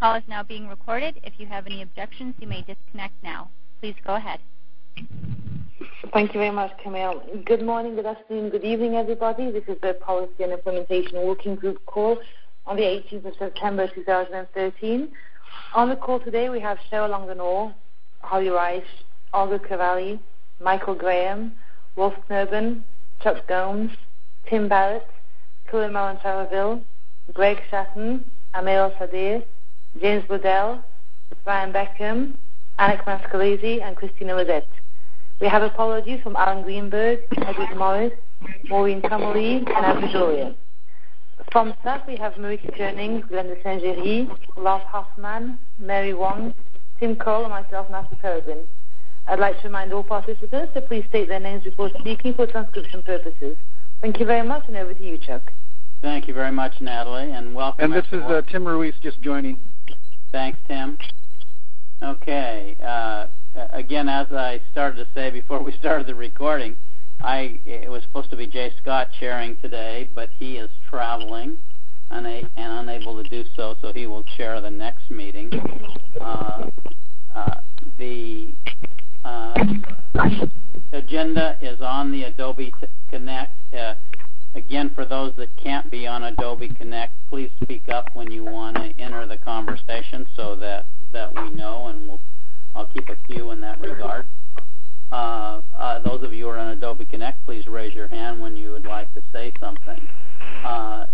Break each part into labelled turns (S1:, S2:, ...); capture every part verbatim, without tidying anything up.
S1: call is now being recorded. If you have any objections, you may disconnect now. Please go ahead.
S2: Thank you very much, Camille. Good morning, good afternoon, good evening, everybody. This is the Policy and Implementation Working Group call on the eighteenth of September two thousand thirteen. On the call today, we have Cheryl Longanore, Holly Reich, Olga Cavalli, Michael Graham, Wolf Knurban, Chuck Gomes, Tim Barrett, Kula Marantaraville, Greg Shatton, Amel Sadir, James Budell, Brian Beckham, Anik Mascalese, and Christina Lizette. We have apologies from Alan Greenberg, Edward Morris, Maureen Kamali, and Abdul. From staff, we have Marika Jennings, Glenda Saint-Géry, Lars Hoffman, Mary Wong, Tim Cole, and myself, Matthew Peregrine. I'd like to remind all participants to please state their names before speaking for transcription purposes. Thank you very much, and over to you, Chuck.
S3: Thank you very much, Natalie, and welcome.
S4: And this everyone. is uh, Tim Ruiz just joining.
S3: Thanks, Tim. Okay. Uh, again, as I started to say before we started the recording, I it was supposed to be Jay Scott chairing today, but he is traveling and, a, and unable to do so, so he will chair the next meeting. Uh, uh, the uh, agenda is on the Adobe Connect. Uh, again, for those that can't be on Adobe Connect, please speak up when you want to enter the conversation so that, that we know, and we'll, I'll keep a few in that regard. Uh, uh, those of you who are on Adobe Connect, please raise your hand when you would like to say something. Uh,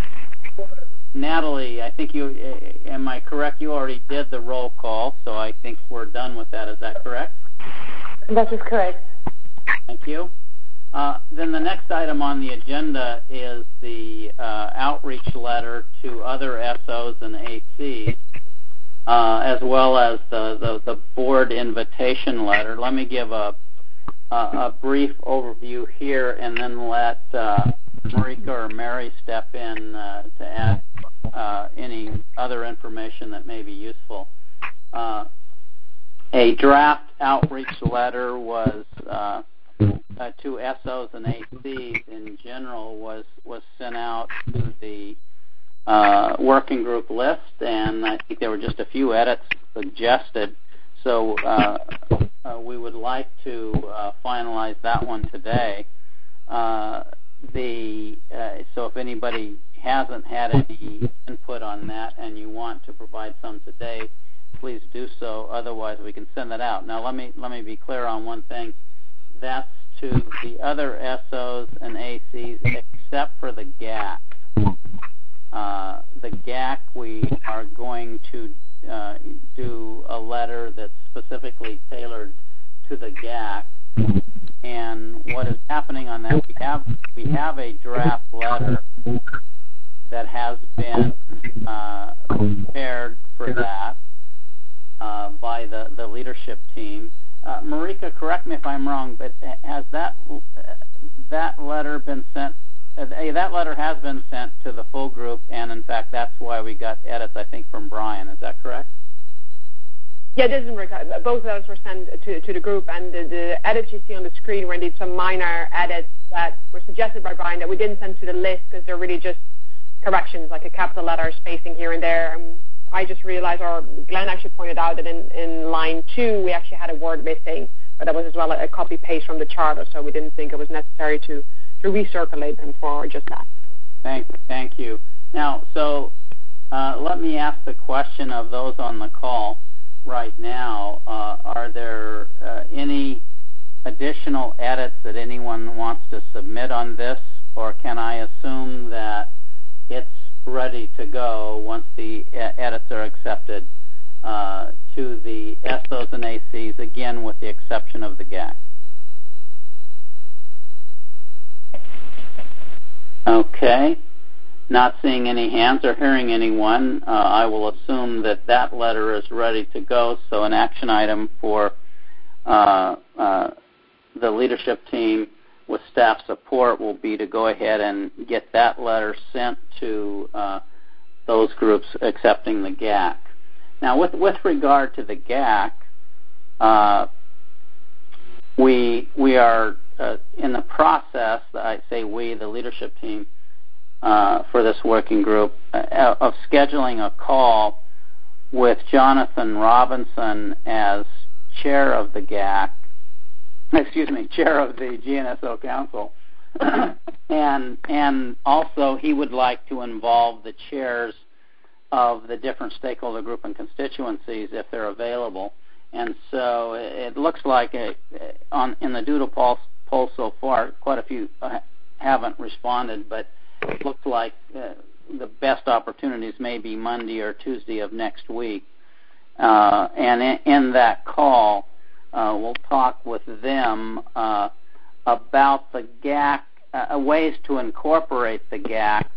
S3: Natalie, I think you, am I correct? You already did the roll call, so I think we're done with that. Is that correct?
S2: That is correct.
S3: Thank you. Uh, then the next item on the agenda is the uh, outreach letter to other S Os and A Cs, uh, as well as the, the, the board invitation letter. Let me give a, a, a brief overview here and then let uh, Marika or Mary step in uh, to add uh, any other information that may be useful. Uh, a draft outreach letter was uh, uh, to S Os and A Cs in general was, was sent out to the uh, working group list, and I think there were just a few edits suggested. So uh, uh, we would like to uh, finalize that one today. Uh, the uh, so if anybody hasn't had any input on that and you want to provide some today, please do so. Otherwise, we can send that out. Now, let me let me be clear on one thing. That's to the other S Os and A Cs except for the G A C. Uh, the G A C, we are going to uh, do a letter that's specifically tailored to the G A C. And what is happening on that, we have we have a draft letter that has been uh, prepared for that uh, by the, the leadership team. Uh, Marika, correct me if I'm wrong, but has that that letter been sent? Uh, that letter has been sent to the full group, and in fact, that's why we got edits, I think, from Brian. Is that correct?
S5: Yeah, it is, Marika. Both of those were sent to, to the group, and the, the edits you see on the screen were indeed some minor edits that were suggested by Brian that we didn't send to the list because they're really just corrections, like a capital letter spacing here and there. And I just realized, or Glenn actually pointed out that in, in line two, we actually had a word missing, but that was as well a, a copy-paste from the charter, so we didn't think it was necessary to, to recirculate them for just that.
S3: Thank, thank you. Now, so uh, let me ask the question of those on the call right now. Uh, are there uh, any additional edits that anyone wants to submit on this, or can I assume that it's ready to go once the edits are accepted uh, to the S Os and A Cs, again with the exception of the G A C? Okay. Not seeing any hands or hearing anyone, uh, I will assume that that letter is ready to go. So an action item for uh, uh, the leadership team with staff support will be to go ahead and get that letter sent to uh, those groups accepting the G A C. Now, with, with regard to the G A C, uh, we, we are uh, in the process, I say we, the leadership team, Uh, for this working group, uh, of scheduling a call with Jonathan Robinson as chair of the G A C, excuse me, chair of the G N S O Council, and and also he would like to involve the chairs of the different stakeholder group and constituencies if they're available. And so it looks like a, on in the doodle poll, poll so far, quite a few uh, haven't responded, but it looks like uh, the best opportunities may be Monday or Tuesday of next week. Uh, and in, in that call, uh, we'll talk with them uh, about the G A C, uh, ways to incorporate the G A C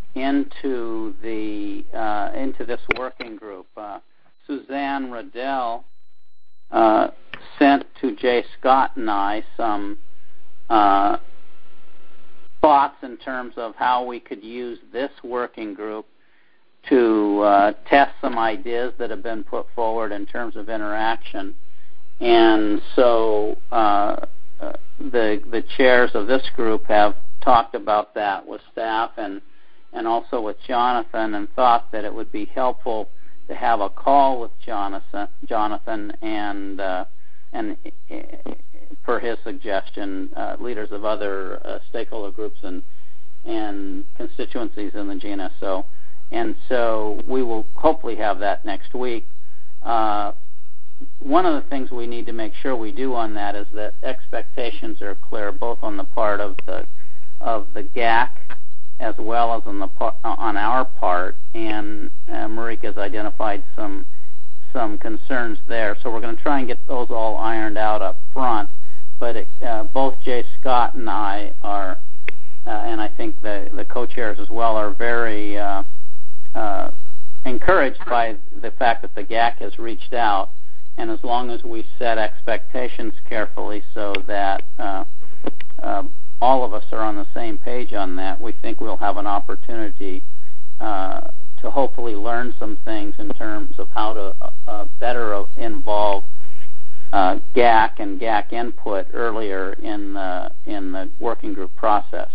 S3: into the uh, into this working group. Uh, Suzanne Riddell uh, sent to Jay Scott and I some uh, thoughts in terms of how we could use this working group to uh, test some ideas that have been put forward in terms of interaction. And so uh, uh, the the chairs of this group have talked about that with staff and and also with Jonathan, and thought that it would be helpful to have a call with Jonathan, Jonathan and uh, and uh, per his suggestion, uh, leaders of other uh, stakeholder groups and and constituencies in the G N S O. And so we will hopefully have that next week. Uh, one of the things we need to make sure we do on that is that expectations are clear, both on the part of the of the G A C as well as on the on our part. And uh, Marika has identified some some concerns there. So we're going to try and get those all ironed out up front. But it, uh, both Jay Scott and I are, uh, and I think the the co-chairs as well, are very uh, uh, encouraged by the fact that the G A C has reached out. And as long as we set expectations carefully so that uh, uh, all of us are on the same page on that, we think we'll have an opportunity uh, to hopefully learn some things in terms of how to uh, better involve uh, G A C and G A C input earlier in the, in the working group process.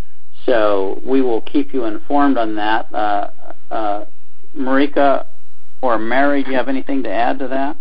S3: So we will keep you informed on that. Uh, uh, Marika or Mary, do you have anything to add to that?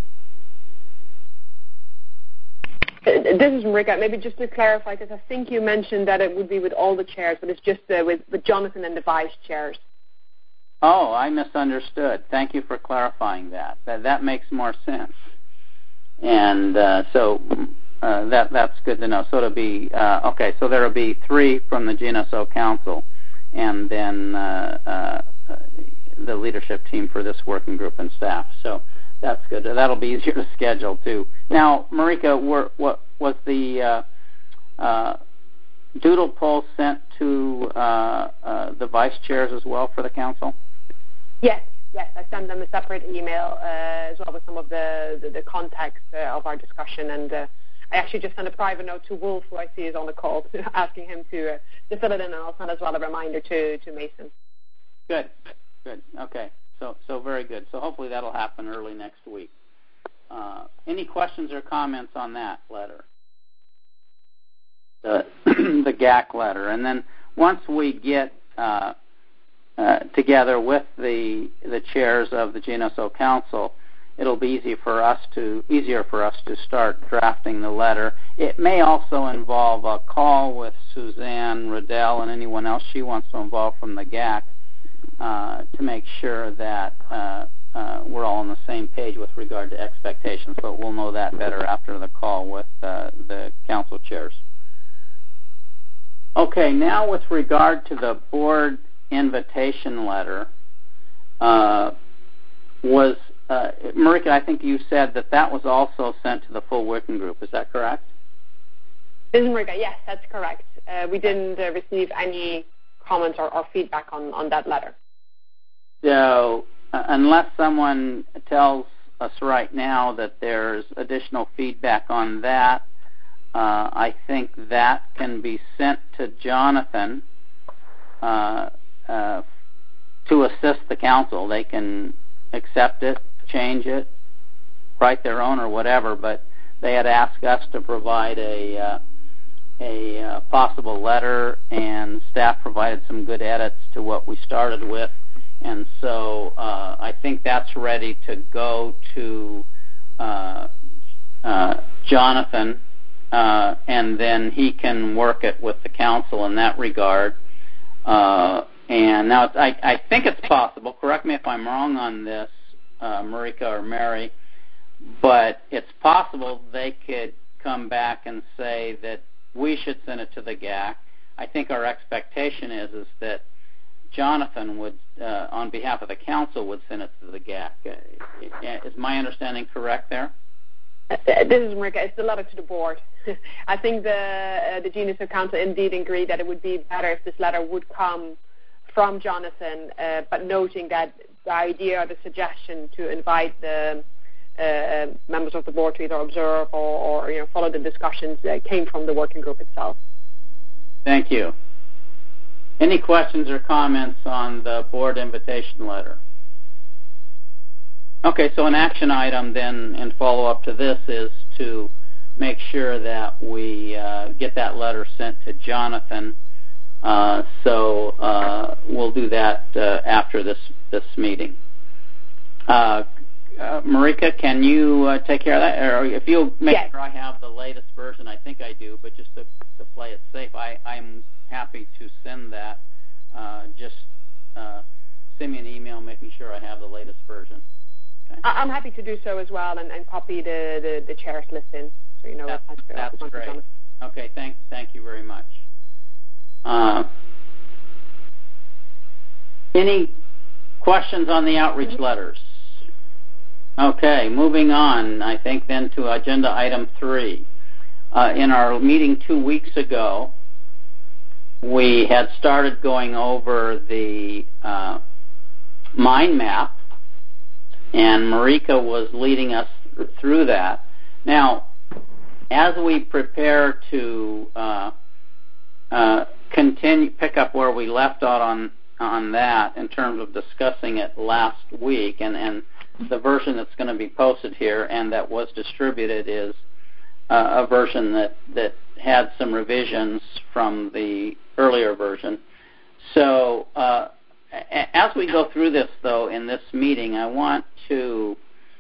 S5: This is Marika. Maybe just to clarify, because I think you mentioned that it would be with all the chairs, but it's just uh, with, with Jonathan and the vice chairs.
S3: Oh, I misunderstood. Thank you for clarifying that. That, that makes more sense. And uh, so uh, that that's good to know. So it'll be, uh, okay, so there will be three from the G N S O Council, and then uh, uh, the leadership team for this working group and staff. So that's good. That'll be easier to schedule, too. Now, Marika, were, what, was the uh, uh, doodle poll sent to uh, uh, the vice chairs as well for the council?
S5: Yes, yes. I sent them a separate email uh, as well with some of the, the, the context uh, of our discussion. And uh, I actually just sent a private note to Wolf, who I see is on the call, asking him to, uh, to fill it in, and I'll send as well a reminder to, to Mason.
S3: Good, good. Okay. So, so very good. So hopefully that'll happen early next week. Uh, any questions or comments on that letter, the, the G A C letter? And then once we get uh, uh, together with the the chairs of the G N S O Council, it'll be easy for us to easier for us to start drafting the letter. It may also involve a call with Suzanne Riddell and anyone else she wants to involve from the G A C. Uh, to make sure that uh, uh, we're all on the same page with regard to expectations, but we'll know that better after the call with uh, the council chairs. Okay, now with regard to the board invitation letter, uh, was, uh, Marika, I think you said that that was also sent to the full working group. Is that correct?
S5: This is Marika. Yes, that's correct. Uh, we didn't uh, receive any comments or, or feedback on, on that letter.
S3: So uh, unless someone tells us right now that there's additional feedback on that, uh, I think that can be sent to Jonathan uh, uh, to assist the council. They can accept it, change it, write their own or whatever, but they had asked us to provide a, uh, a uh, possible letter, and staff provided some good edits to what we started with. And so uh, I think that's ready to go to uh, uh, Jonathan, uh, and then he can work it with the council in that regard. Uh, and now it's, I, I think it's possible, correct me if I'm wrong on this, uh, Marika or Mary, but it's possible they could come back and say that we should send it to the G A C. I think our expectation is is that Jonathan would, uh, on behalf of the council, would send it to the G A C. Uh, is my understanding correct there?
S5: This is Marika. It's the letter to the board. I think the uh, the G N S O Council indeed agreed that it would be better if this letter would come from Jonathan, uh, but noting that the idea or the suggestion to invite the uh, members of the board to either observe or, or you know, follow the discussions uh, came from the working group itself.
S3: Thank you. Any questions or comments on the board invitation letter? Okay, so an action item then in follow-up to this is to make sure that we uh, get that letter sent to Jonathan. Uh, so uh, we'll do that uh, after this, this meeting. Uh, uh, Marika, can you uh, take care of that? Or if you'll make
S5: yes.
S3: sure I have the latest version, I think I do, but just to, to play it safe, I, I'm happy to send that. Uh, just uh, send me an email making sure I have the latest version. Okay.
S5: I'm happy to do so as well and, and copy the, the, the chair's list in so you know
S3: that's,
S5: what
S3: that's great.
S5: On.
S3: Okay, thank, thank you very much. Uh, any questions on the outreach letters? Okay, moving on, I think then to agenda item three. Uh, in our meeting two weeks ago, we had started going over the uh, mind map, and Marika was leading us through that. Now, as we prepare to uh, uh, continue, pick up where we left out on on that in terms of discussing it last week, and, and the version that's going to be posted here and that was distributed is uh, a version that, that had some revisions from the earlier version. So uh, as we go through this, though, in this meeting, I want to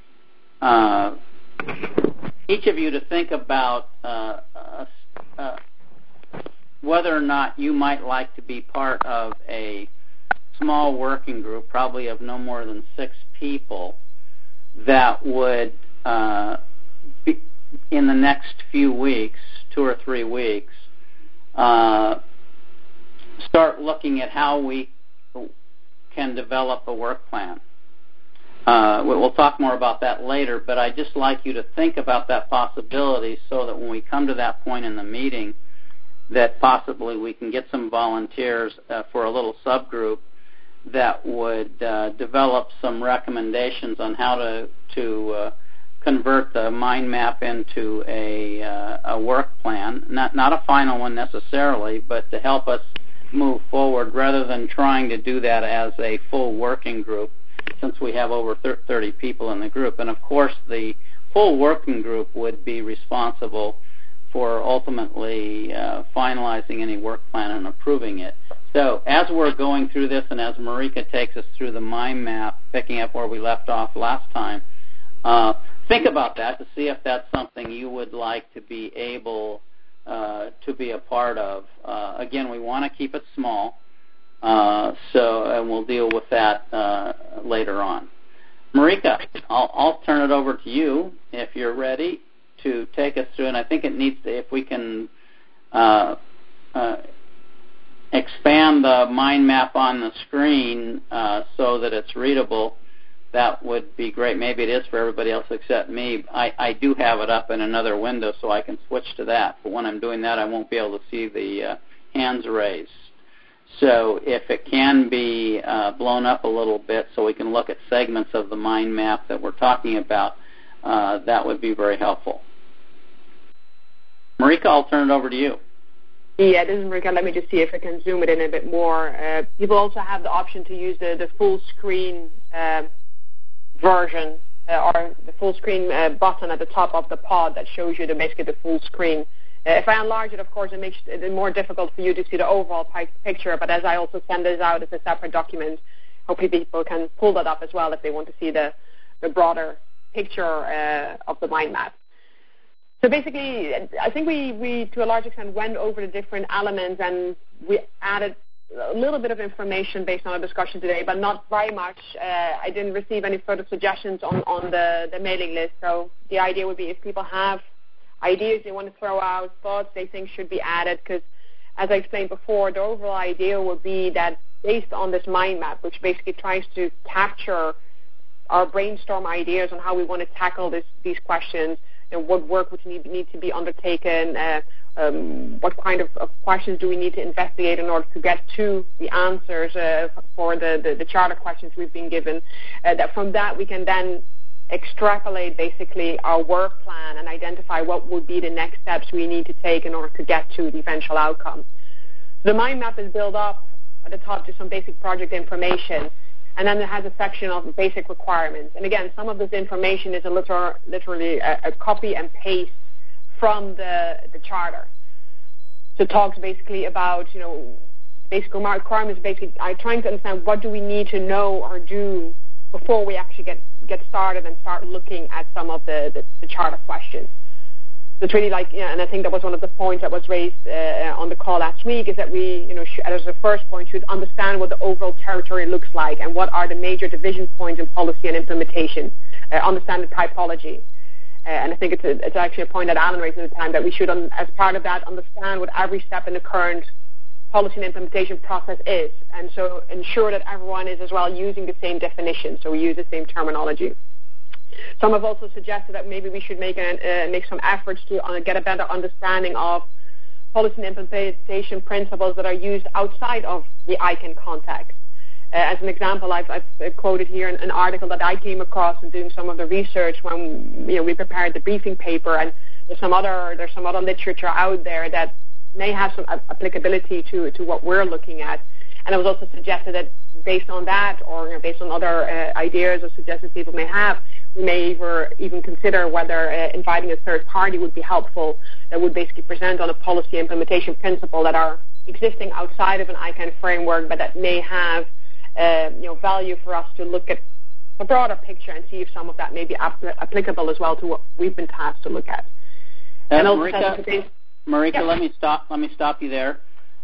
S3: uh, each of you to think about uh, uh, uh, whether or not you might like to be part of a small working group, probably of no more than six people, that would, uh, be in the next few weeks, two or three weeks, uh, start looking at how we can develop a work plan. Uh, we'll talk more about that later, but I'd just like you to think about that possibility so that when we come to that point in the meeting, that possibly we can get some volunteers uh, for a little subgroup that would uh, develop some recommendations on how to, to uh, convert the mind map into a, uh, a work plan, not, not a final one necessarily, but to help us move forward rather than trying to do that as a full working group, since we have over thirty people in the group. And, of course, the full working group would be responsible for ultimately uh, finalizing any work plan and approving it. So as we're going through this and as Marika takes us through the mind map, picking up where we left off last time, uh, think about that to see if that's something you would like to be able uh, to be a part of. Uh, again, we want to keep it small, uh, so and we'll deal with that uh, later on. Marika, I'll, I'll turn it over to you if you're ready to take us through, and I think it needs to, if we can uh, uh, expand the mind map on the screen uh, so that it's readable, that would be great. Maybe it is for everybody else except me. I, I do have it up in another window, so I can switch to that. But when I'm doing that, I won't be able to see the uh, hands raised. So if it can be uh, blown up a little bit so we can look at segments of the mind map that we're talking about, uh, that would be very helpful. Marika, I'll turn it over to you.
S5: Yeah, this is Marika. Let me just see if I can zoom it in a bit more. Uh, people also have the option to use the, the full screen uh, version uh, or the full screen uh, button at the top of the pod that shows you the, basically the full screen. Uh, if I enlarge it, of course, it makes it more difficult for you to see the overall picture, but as I also send this out as a separate document, hopefully people can pull that up as well if they want to see the, the broader picture uh, of the mind map. So basically, I think we, we, to a large extent, went over the different elements, and we added a little bit of information based on our discussion today, but not very much. Uh, I didn't receive any further suggestions on, on the, the mailing list. So the idea would be if people have ideas they want to throw out, thoughts they think should be added, because as I explained before, the overall idea would be that based on this mind map, which basically tries to capture our brainstorm ideas on how we want to tackle this, these questions, and what work would need, need to be undertaken, uh, um, what kind of, of questions do we need to investigate in order to get to the answers uh, for the, the, the charter questions we've been given, uh, that from that we can then extrapolate basically our work plan and identify what would be the next steps we need to take in order to get to the eventual outcome. The mind map is built up at the top to some basic project information, and then it has a section of basic requirements. And again, some of this information is a liter- literally a, a copy and paste from the, the charter. So it talks basically about, you know, basic requirements, basically I'm trying to understand what do we need to know or do before we actually get, get started and start looking at some of the, the, the charter questions. So it's really like, yeah, and I think that was one of the points that was raised uh, on the call last week, is that we, you know, sh- as a first point, should understand what the overall territory looks like and what are the major division points in policy and implementation, uh, understand the typology. Uh, and I think it's, a, it's actually a point that Alan raised at the time, that we should, um, as part of that, understand what every step in the current policy and implementation process is, and so ensure that everyone is as well using the same definition, so we use the same terminology. Some have also suggested that maybe we should make, an, uh, make some efforts to uh, get a better understanding of policy and implementation principles that are used outside of the I C A N context. Uh, as an example, I've, I've quoted here an, an article that I came across in doing some of the research when you know, we prepared the briefing paper, and there's some other there's some other literature out there that may have some applicability to, to what we're looking at. And it was also suggested that based on that, or you know, based on other uh, ideas or suggestions people may have, we may either, even consider whether uh, inviting a third party would be helpful, that would basically present on a policy implementation principle that are existing outside of an I C A N framework, but that may have uh, you know, value for us to look at a broader picture and see if some of that may be ap- applicable as well to what we've been tasked to look at.
S3: Uh, and Marika, Marika
S5: yeah.
S3: let me stop. Let me stop you there,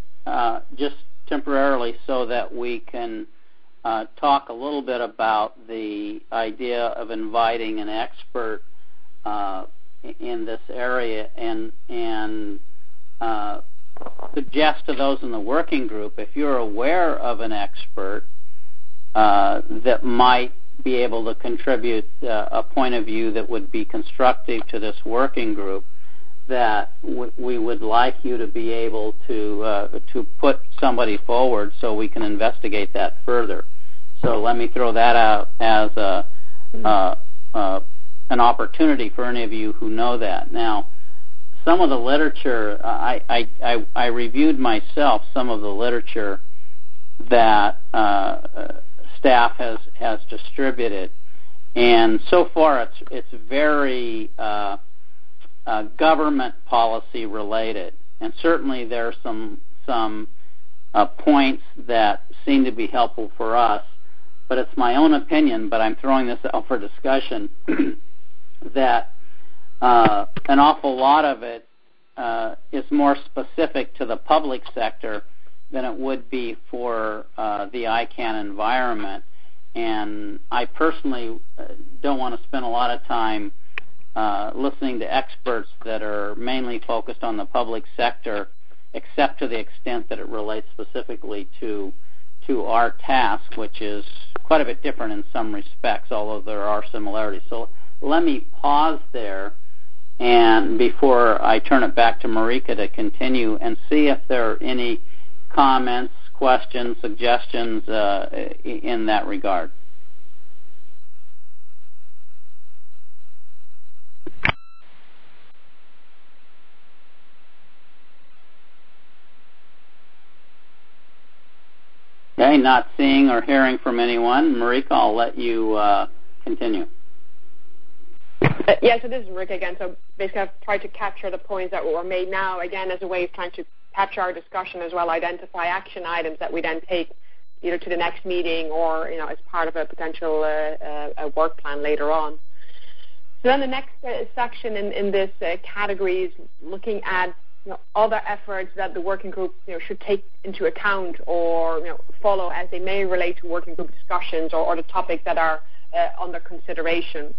S3: uh, just temporarily, so that we can uh, talk a little bit about the idea of inviting an expert uh, in this area, and and uh, suggest to those in the working group, if you're aware of an expert uh, that might be able to contribute uh, a point of view that would be constructive to this working group, that w- we would like you to be able to uh, to put somebody forward so we can investigate that further. So let me throw that out as a, uh, uh, an opportunity for any of you who know that. Now, some of the literature, I, I, I, I reviewed myself some of the literature that uh, staff has, has distributed, and so far it's, it's very uh, uh, government policy related, and certainly there are some, some uh, points that seem to be helpful for us, but it's my own opinion, but I'm throwing this out for discussion, that uh, an awful lot of it uh, is more specific to the public sector than it would be for uh, the I C A N environment. And I personally uh, don't want to spend a lot of time uh, listening to experts that are mainly focused on the public sector, except to the extent that it relates specifically to to our task, which is quite a bit different in some respects, although there are similarities. So let me pause there, and before I turn it back to Marika to continue, and see if there are any comments, questions, suggestions uh, in that regard. Okay, not seeing or hearing from anyone. Marika, I'll let you uh, continue.
S5: Uh, yeah, so this is Marika again. So basically I've tried to capture the points that were made now, again, as a way of trying to capture our discussion as well, identify action items that we then take either to the next meeting or, you know, as part of a potential uh, uh, work plan later on. So then the next uh, section in, in this uh, category is looking at, you know, other efforts that the working group, you know, should take into account or, you know, follow as they may relate to working group discussions or, or the topics that are uh, under consideration.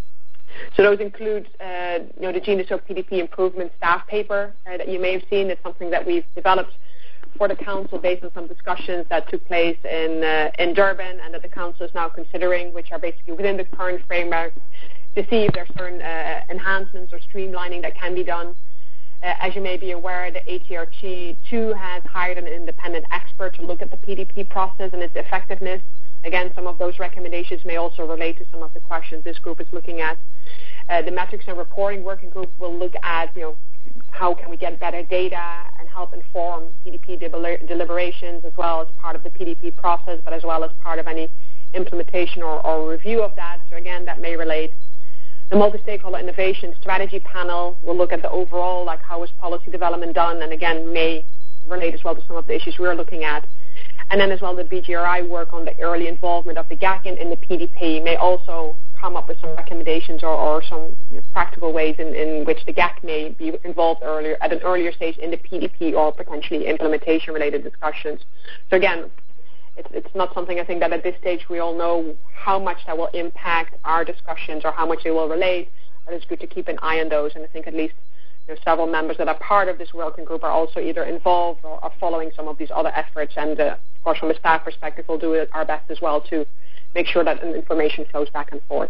S5: So those include, uh, you know, the Genusol P D P improvement staff paper uh, that you may have seen. It's something that we've developed for the Council based on some discussions that took place in uh, in Durban and that the Council is now considering, which are basically within the current framework to see if there are certain uh, enhancements or streamlining that can be done. Uh, as you may be aware, the A T R T two has hired an independent expert to look at the P D P process and its effectiveness. Again, some of those recommendations may also relate to some of the questions this group is looking at. Uh, the Metrics and Reporting Working Group will look at, you know, how can we get better data and help inform P D P deliberations as well as part of the P D P process, but as well as part of any implementation or, or review of that. So again, that may relate. The Multi-Stakeholder Innovation Strategy Panel will look at the overall, like how is policy development done, and again, may relate as well to some of the issues we're looking at. And then as well, the B G R I work on the early involvement of the G A C in, in the P D P may also come up with some recommendations or, or some, you know, practical ways in, in which the G A C may be involved earlier at an earlier stage in the P D P or potentially implementation-related discussions. So again, it's, it's not something I think that at this stage we all know how much that will impact our discussions or how much they will relate, but it's good to keep an eye on those. And I think at least, you know, several members that are part of this working group are also either involved or are following some of these other efforts. And uh, of course, from a staff perspective, we'll do our best as well to make sure that information flows back and forth.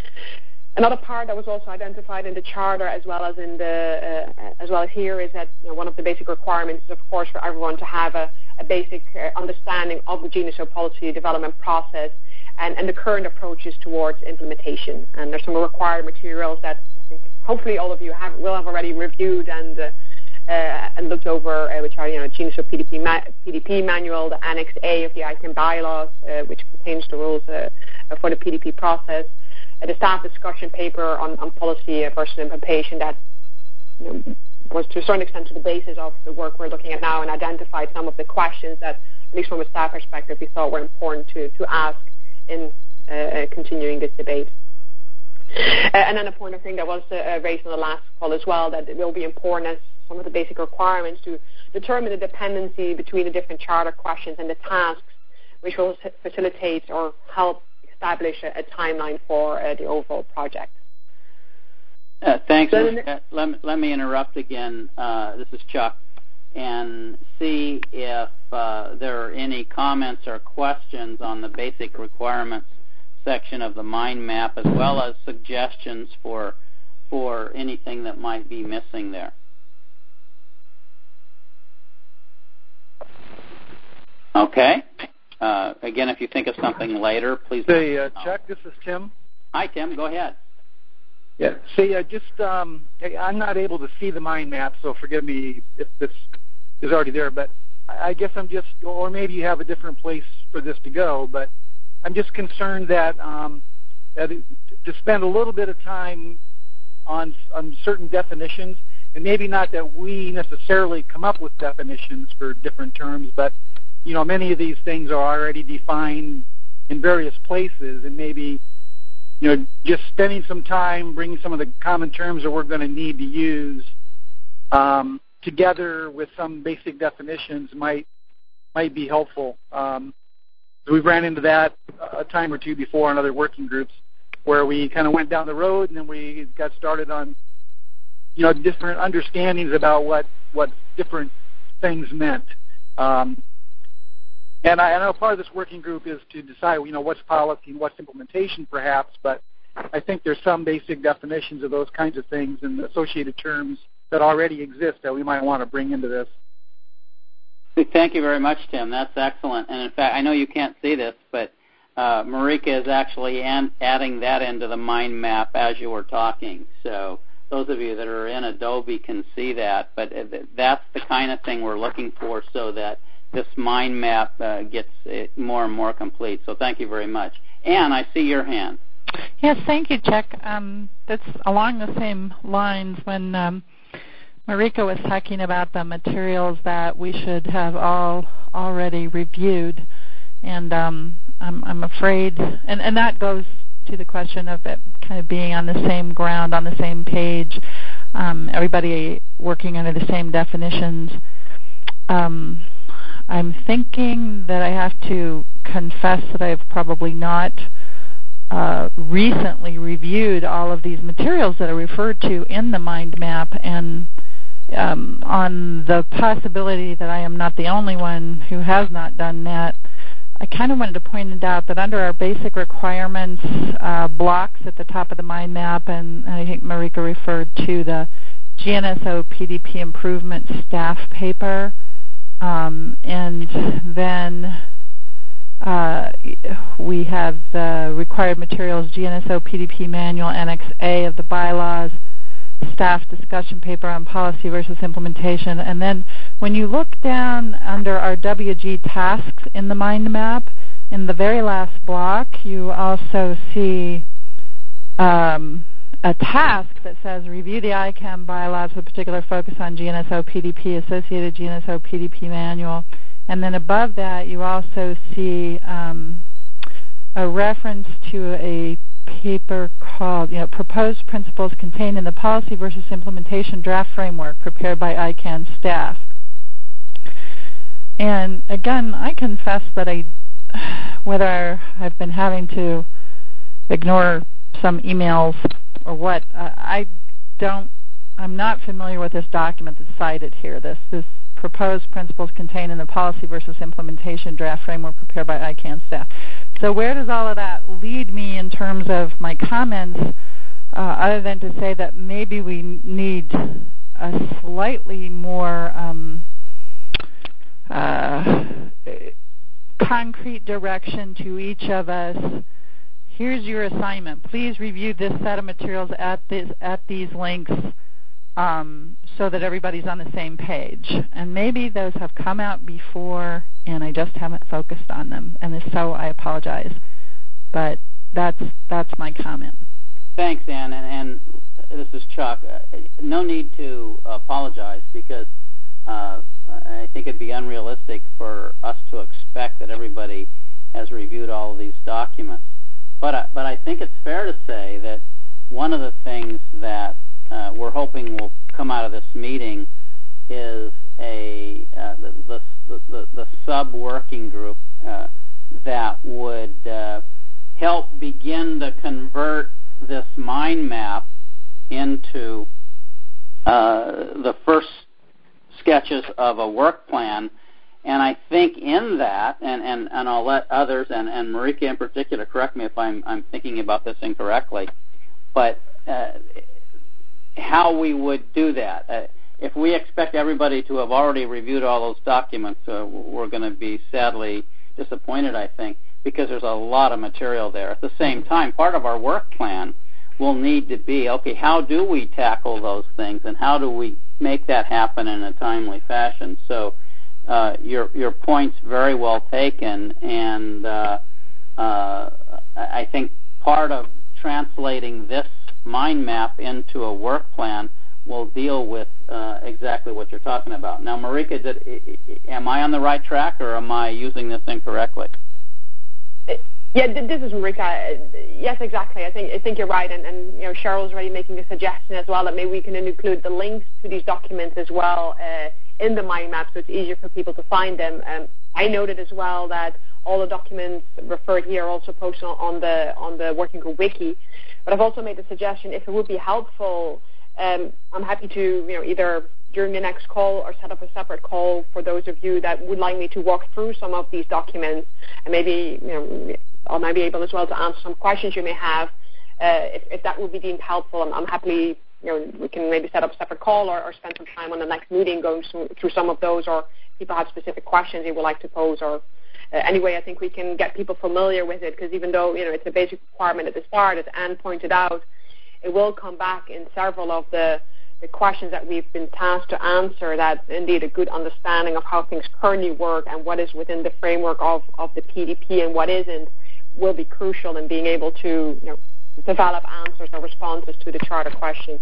S5: Another part that was also identified in the charter as well as in the uh, as well as here is that, you know, one of the basic requirements is, of course, for everyone to have a, a basic uh, understanding of the Genusol policy development process and, and the current approaches towards implementation. And there's some required materials that I think hopefully all of you have will have already reviewed and uh, uh, and looked over, uh, which are, you know, Genusol P D P, ma- P D P manual, the Annex A of the I C A M bylaws, uh, which contains the rules uh, for the P D P process. Uh, the staff discussion paper on, on policy uh, versus implementation that, you know, was to a certain extent to the basis of the work we're looking at now and identified some of the questions that, at least from a staff perspective, we thought were important to, to ask in uh, continuing this debate. Uh, and then a point I think that was uh, raised in the last call as well, that it will be important as some of the basic requirements to determine the dependency between the different charter questions and the tasks, which will facilitate or help establish a, a timeline for uh, the overall project.
S3: Uh, thanks.
S5: So
S3: let, let, let me interrupt again. Uh, this is Chuck, and see if uh, there are any comments or questions on the basic requirements section of the mind map, as well as suggestions for for anything that might be missing there. Okay. Uh, again, if you think of something later, please.
S4: Hey, uh, Chuck, this is Tim.
S3: Hi, Tim. Go ahead.
S4: Yeah. See, uh, just um, I'm not able to see the mind map, so forgive me if this is already there. But I guess I'm just, or maybe you have a different place for this to go. But I'm just concerned that um, that it, to spend a little bit of time on on certain definitions, and maybe not that we necessarily come up with definitions for different terms, but you know, many of these things are already defined in various places, and maybe, you know, just spending some time bringing some of the common terms that we're going to need to use um, together with some basic definitions might might be helpful. Um, we've ran into that a time or two before in other working groups where we kind of went down the road and then we got started on, you know, different understandings about what, what different things meant. Um, And I, I know part of this working group is to decide, you know, what's policy and what's implementation, perhaps, but I think there's some basic definitions of those kinds of things and associated terms that already exist that we might want to bring into this.
S3: Thank you very much, Tim. That's excellent. And, in fact, I know you can't see this, but uh, Marika is actually an, adding that into the mind map as you were talking. So those of you that are in Adobe can see that, but that's the kind of thing we're looking for so that this mind map uh, gets uh, more and more complete. So thank you very much. Anne, I see your hand.
S6: Yes, thank you, Chuck. Um, that's along the same lines when um, Marika was talking about the materials that we should have all already reviewed. and um, I'm, I'm afraid, and, and that goes to the question of it kind of being on the same ground, on the same page, um, everybody working under the same definitions. Um, I'm thinking that I have to confess that I've probably not uh, recently reviewed all of these materials that are referred to in the mind map, and um, on the possibility that I am not the only one who has not done that, I kind of wanted to point it out that under our basic requirements uh, blocks at the top of the mind map, and I think Marika referred to the G N S O P D P improvement staff paper, um, and then uh, we have the required materials G N S O P D P manual, Annex A of the bylaws, staff discussion paper on policy versus implementation. And then when you look down under our W G tasks in the mind map, in the very last block, you also see um, a task that says review the I CAM bylaws with particular focus on G N S O P D P, associated G N S O P D P manual. And then above that, you also see um, a reference to a paper called, you know, Proposed Principles Contained in the Policy versus Implementation Draft Framework prepared by I CAN staff. And again, I confess that I, whether I've been having to ignore some emails or what, uh, I don't, I'm not familiar with this document that's cited here, this, this Proposed Principles Contained in the Policy versus Implementation Draft Framework prepared by I CAN staff. So where does all of that lead me in terms of my comments, uh, other than to say that maybe we need a slightly more um, uh, concrete direction to each of us. Here's your assignment. Please review this set of materials at, this, at these links um, so that everybody's on the same page. And maybe those have come out before and I just haven't focused on them. And if so, I apologize. But that's, that's my comment.
S3: Thanks, Ann. And, and this is Chuck. Uh, no need to apologize because uh, I think it'd be unrealistic for us to expect that everybody has reviewed all of these documents. But, uh, but I think it's fair to say that one of the things that uh, we're hoping will come out of this meeting is a uh, the, the, the, the sub-working group uh, that would uh, help begin to convert this mind map into uh, the first sketches of a work plan. And I think in that, and, and, and I'll let others, and, and Marika in particular, correct me if I'm, I'm thinking about this incorrectly, but uh, how we would do that. Uh, if we expect everybody to have already reviewed all those documents, uh, we're going to be sadly disappointed, I think, because there's a lot of material there. At the same time, part of our work plan will need to be, okay, how do we tackle those things, and how do we make that happen in a timely fashion? So uh, your your point's very well taken, and uh, uh, I think part of translating this mind map into a work plan will deal with uh, exactly what you're talking about. Now, Marika, did, am I on the right track, or am I using this incorrectly?
S5: Yeah, this is Marika. Yes, exactly. I think I think you're right, and, and you know, Cheryl's already making a suggestion as well that maybe we can include the links to these documents as well uh, in the mind map, so it's easier for people to find them. Um, I noted as well that all the documents referred here are also posted on the on the Working Group Wiki. But I've also made the suggestion, if it would be helpful, um, I'm happy to you know either during the next call or set up a separate call for those of you that would like me to walk through some of these documents, and maybe you know. I might be able as well to answer some questions you may have. Uh, if, if that would be deemed helpful, I'm, I'm happily, you know, we can maybe set up a separate call or, or spend some time on the next meeting going through some of those, or people have specific questions they would like to pose. Or uh, anyway, I think we can get people familiar with it, because even though, you know, it's a basic requirement at the start, as Anne pointed out, it will come back in several of the, the questions that we've been tasked to answer, that indeed a good understanding of how things currently work and what is within the framework of, of the P D P and what isn't, will be crucial in being able to you know, develop answers or responses to the charter questions.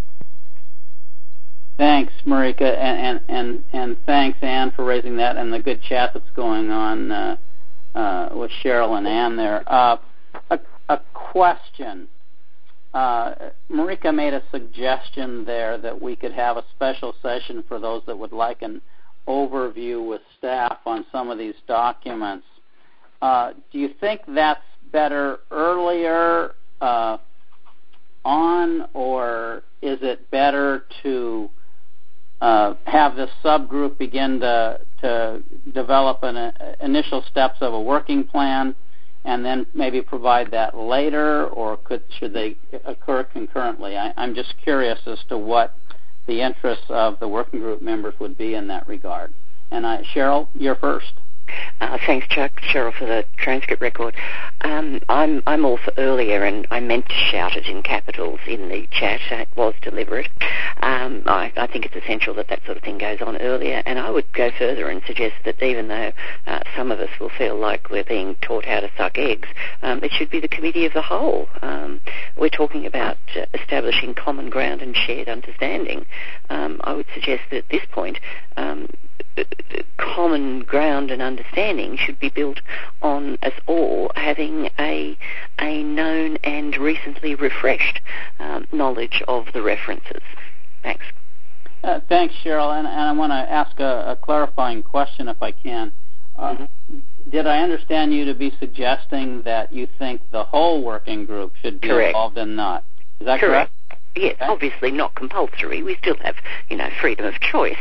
S3: Thanks, Marika, and, and, and, and thanks, Anne, for raising that, and the good chat that's going on uh, uh, with Cheryl and Ann there. Uh, a, a question. Uh, Marika made a suggestion there that we could have a special session for those that would like an overview with staff on some of these documents. Uh, do you think that's better earlier uh, on, or is it better to uh, have this subgroup begin to, to develop an uh, initial steps of a working plan and then maybe provide that later, or could, should they occur concurrently? I, I'm just curious as to what the interests of the working group members would be in that regard. And I, Cheryl, you're first.
S7: Uh, thanks, Chuck. Cheryl, for the transcript record. Um, I'm I'm all for earlier, and I meant to shout it in capitals in the chat. It was deliberate. Um, I, I think it's essential that that sort of thing goes on earlier, and I would go further and suggest that even though uh, some of us will feel like we're being taught how to suck eggs, um, it should be the committee of the whole. Um, we're talking about uh, establishing common ground and shared understanding. Um, I would suggest that at this point, um, common ground and understanding should be built on us all having a a known and recently refreshed um, knowledge of the references. Thanks.
S3: Uh, thanks, Cheryl. And, and I want to ask a, a clarifying question, if I can. Uh, mm-hmm. Did I understand you to be suggesting that you think the whole working group should be
S7: correct.
S3: involved and not? Is that
S7: correct?
S3: correct?
S7: Yes, okay. Obviously not compulsory. We still have, you know, freedom of choice.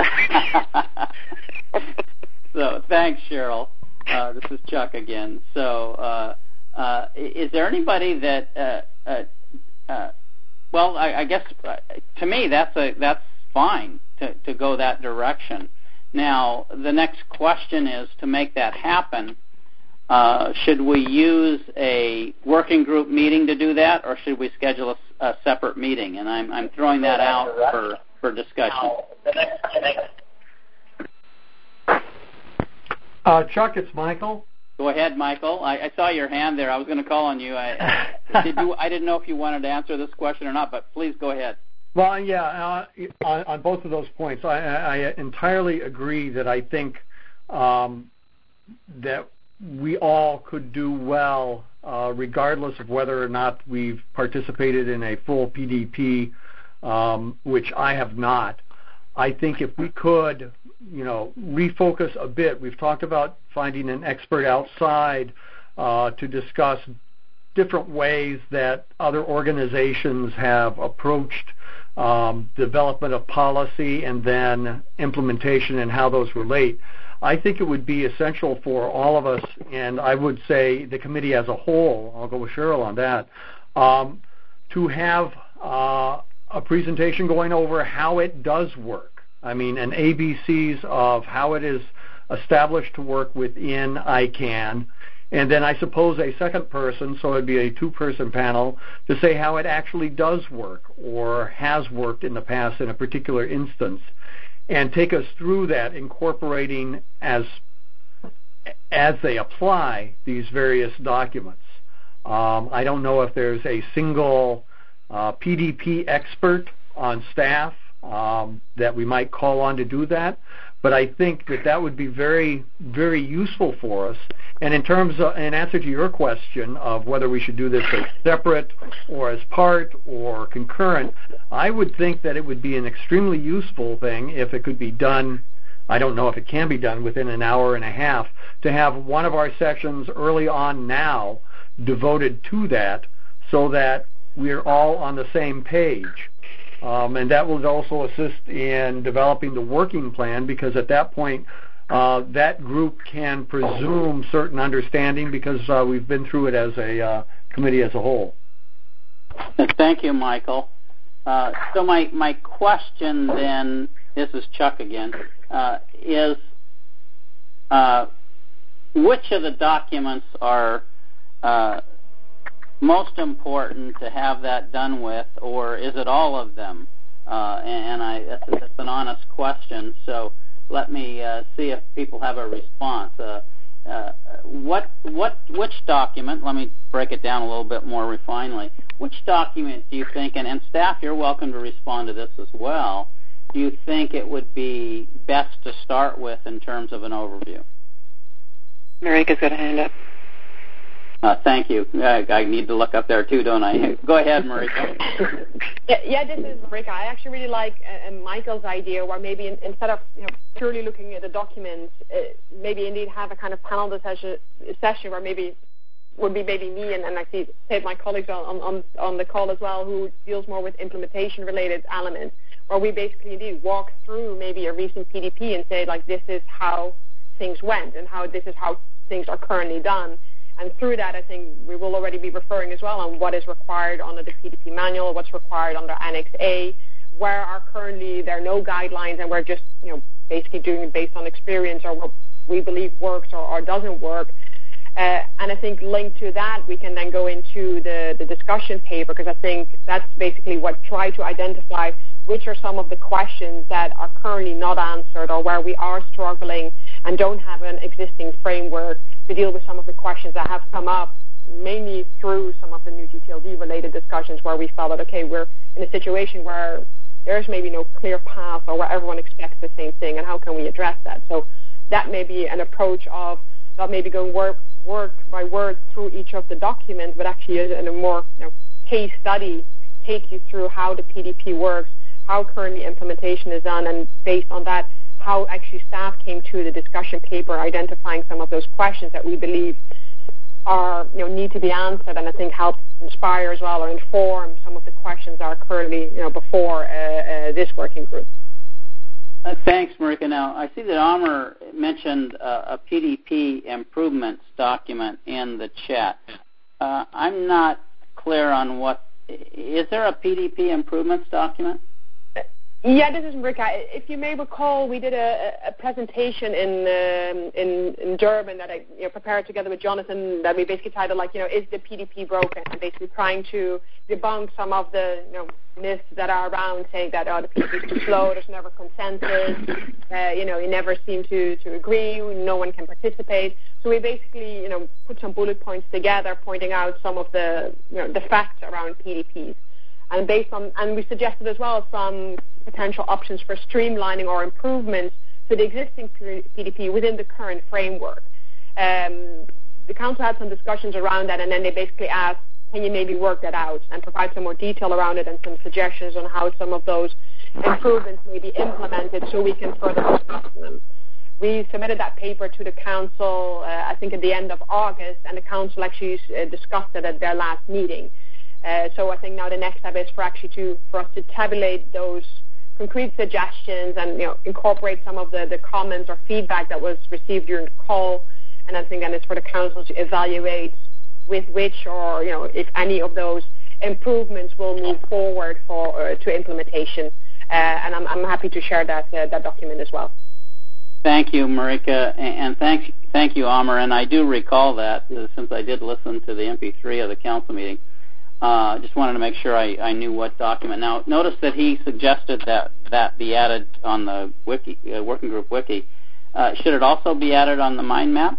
S3: So thanks, Cheryl. Uh, this is Chuck again. So uh, uh, is there anybody that, uh, uh, uh, well, I, I guess uh, to me that's a, that's fine to, to go that direction. Now, the next question is, to make that happen, uh, should we use a working group meeting to do that, or should we schedule a, a separate meeting? And I'm, I'm throwing that out for, for discussion.
S8: Uh, Chuck, it's Michael.
S3: Go ahead, Michael. I, I saw your hand there. I was going to call on you. I, did you. I didn't know if you wanted to answer this question or not, but please go ahead.
S8: Well, yeah, uh, on, on both of those points, I, I entirely agree that I think um, that we all could do well, uh, regardless of whether or not we've participated in a full P D P, um, which I have not. I think if we could, you know, refocus a bit. We've talked about finding an expert outside uh, to discuss different ways that other organizations have approached um, development of policy and then implementation and how those relate. I think it would be essential for all of us, and I would say the committee as a whole, I'll go with Cheryl on that, um, to have uh, a presentation going over how it does work. I mean, an A B Cs of how it is established to work within I CANN, and then I suppose a second person, so it would be a two-person panel, to say how it actually does work or has worked in the past in a particular instance, and take us through that, incorporating as as they apply these various documents. Um, I don't know if there's a single uh, P D P expert on staff um, that we might call on to do that, but I think that that would be very, very useful for us. And in terms of, in answer to your question of whether we should do this as separate or as part or concurrent, I would think that it would be an extremely useful thing if it could be done. I don't know if it can be done within an hour and a half, to have one of our sessions early on now devoted to that so that we're all on the same page. Um, and that will also assist in developing the working plan, because at that point, uh, that group can presume certain understanding because uh, we've been through it as a uh, committee as a whole.
S3: Thank you, Michael. Uh, so my, my question then, this is Chuck again, uh, is uh, which of the documents are uh, most important to have that done with, or is it all of them? Uh, and I, that's, that's an honest question, so let me uh, see if people have a response. Uh, uh, what, what, which document, let me break it down a little bit more refinedly, which document do you think, and, and staff, you're welcome to respond to this as well, do you think it would be best to start with in terms of an overview?
S7: Marika's got a hand up.
S3: Uh, thank you. I, I need to look up there too, don't I? Go ahead, Marika.
S5: yeah, yeah, this is Marika. I actually really like uh, Michael's idea where maybe in, instead of you know, purely looking at the document, uh, maybe indeed have a kind of panel discussion session where maybe would be maybe me and, and actually say my colleagues on, on, on the call as well who deals more with implementation-related elements, where we basically indeed walk through maybe a recent P D P and say, like, this is how things went and how this is how things are currently done. And through that, I think we will already be referring as well on what is required under the P D P manual, what's required under Annex A, where are currently there are no guidelines, and we're just you know basically doing it based on experience or what we believe works or, or doesn't work. Uh, and I think linked to that, we can then go into the, the discussion paper, because I think that's basically what try to identify which are some of the questions that are currently not answered or where we are struggling and don't have an existing framework to deal with some of the questions that have come up, mainly through some of the new G T L D-related discussions where we felt that, okay, we're in a situation where there's maybe no clear path or where everyone expects the same thing, and how can we address that? So that may be an approach of not maybe going word, word by word through each of the documents, but actually in a more you know, case study, take you through how the P D P works, how currently implementation is done, and based on that, how actually staff came to the discussion paper, identifying some of those questions that we believe are you know need to be answered, and I think help inspire as well or inform some of the questions that are currently you know before uh, uh, this working group.
S3: Uh, thanks, Marika. Now, I see that Amr mentioned uh, a P D P improvements document in the chat. Uh, I'm not clear on what, is there a P D P improvements document?
S5: Yeah, this is Marika. If you may recall, we did a, a presentation in, um, in in Durban that I you know, prepared together with Jonathan that we basically titled, like, you know, is the P D P broken? And basically trying to debunk some of the, you know, myths that are around saying that, oh, the P D P is too slow, there's never consensus, uh, you know, you never seem to, to agree, no one can participate. So we basically, you know, put some bullet points together pointing out some of the, you know, the facts around P D Ps. And based on, and we suggested as well some potential options for streamlining or improvements to the existing P D P within the current framework. Um, the council had some discussions around that, and then they basically asked, can you maybe work that out and provide some more detail around it and some suggestions on how some of those improvements may be implemented so we can further discuss them. We submitted that paper to the council, uh, I think at the end of August, and the council actually uh, discussed it at their last meeting. Uh, so I think now the next step is for actually to for us to tabulate those concrete suggestions and you know incorporate some of the, the comments or feedback that was received during the call, and I think then it's for the council to evaluate with which or you know if any of those improvements will move forward for uh, to implementation. Uh, and I'm, I'm happy to share that uh, that document as well.
S3: Thank you, Marika, and thank thank you, Amr. And I do recall that uh, since I did listen to the M P three of the council meeting. I uh, just wanted to make sure I, I knew what document. Now, notice that he suggested that that be added on the wiki, uh, working group wiki. Uh, should it also be added on the mind map?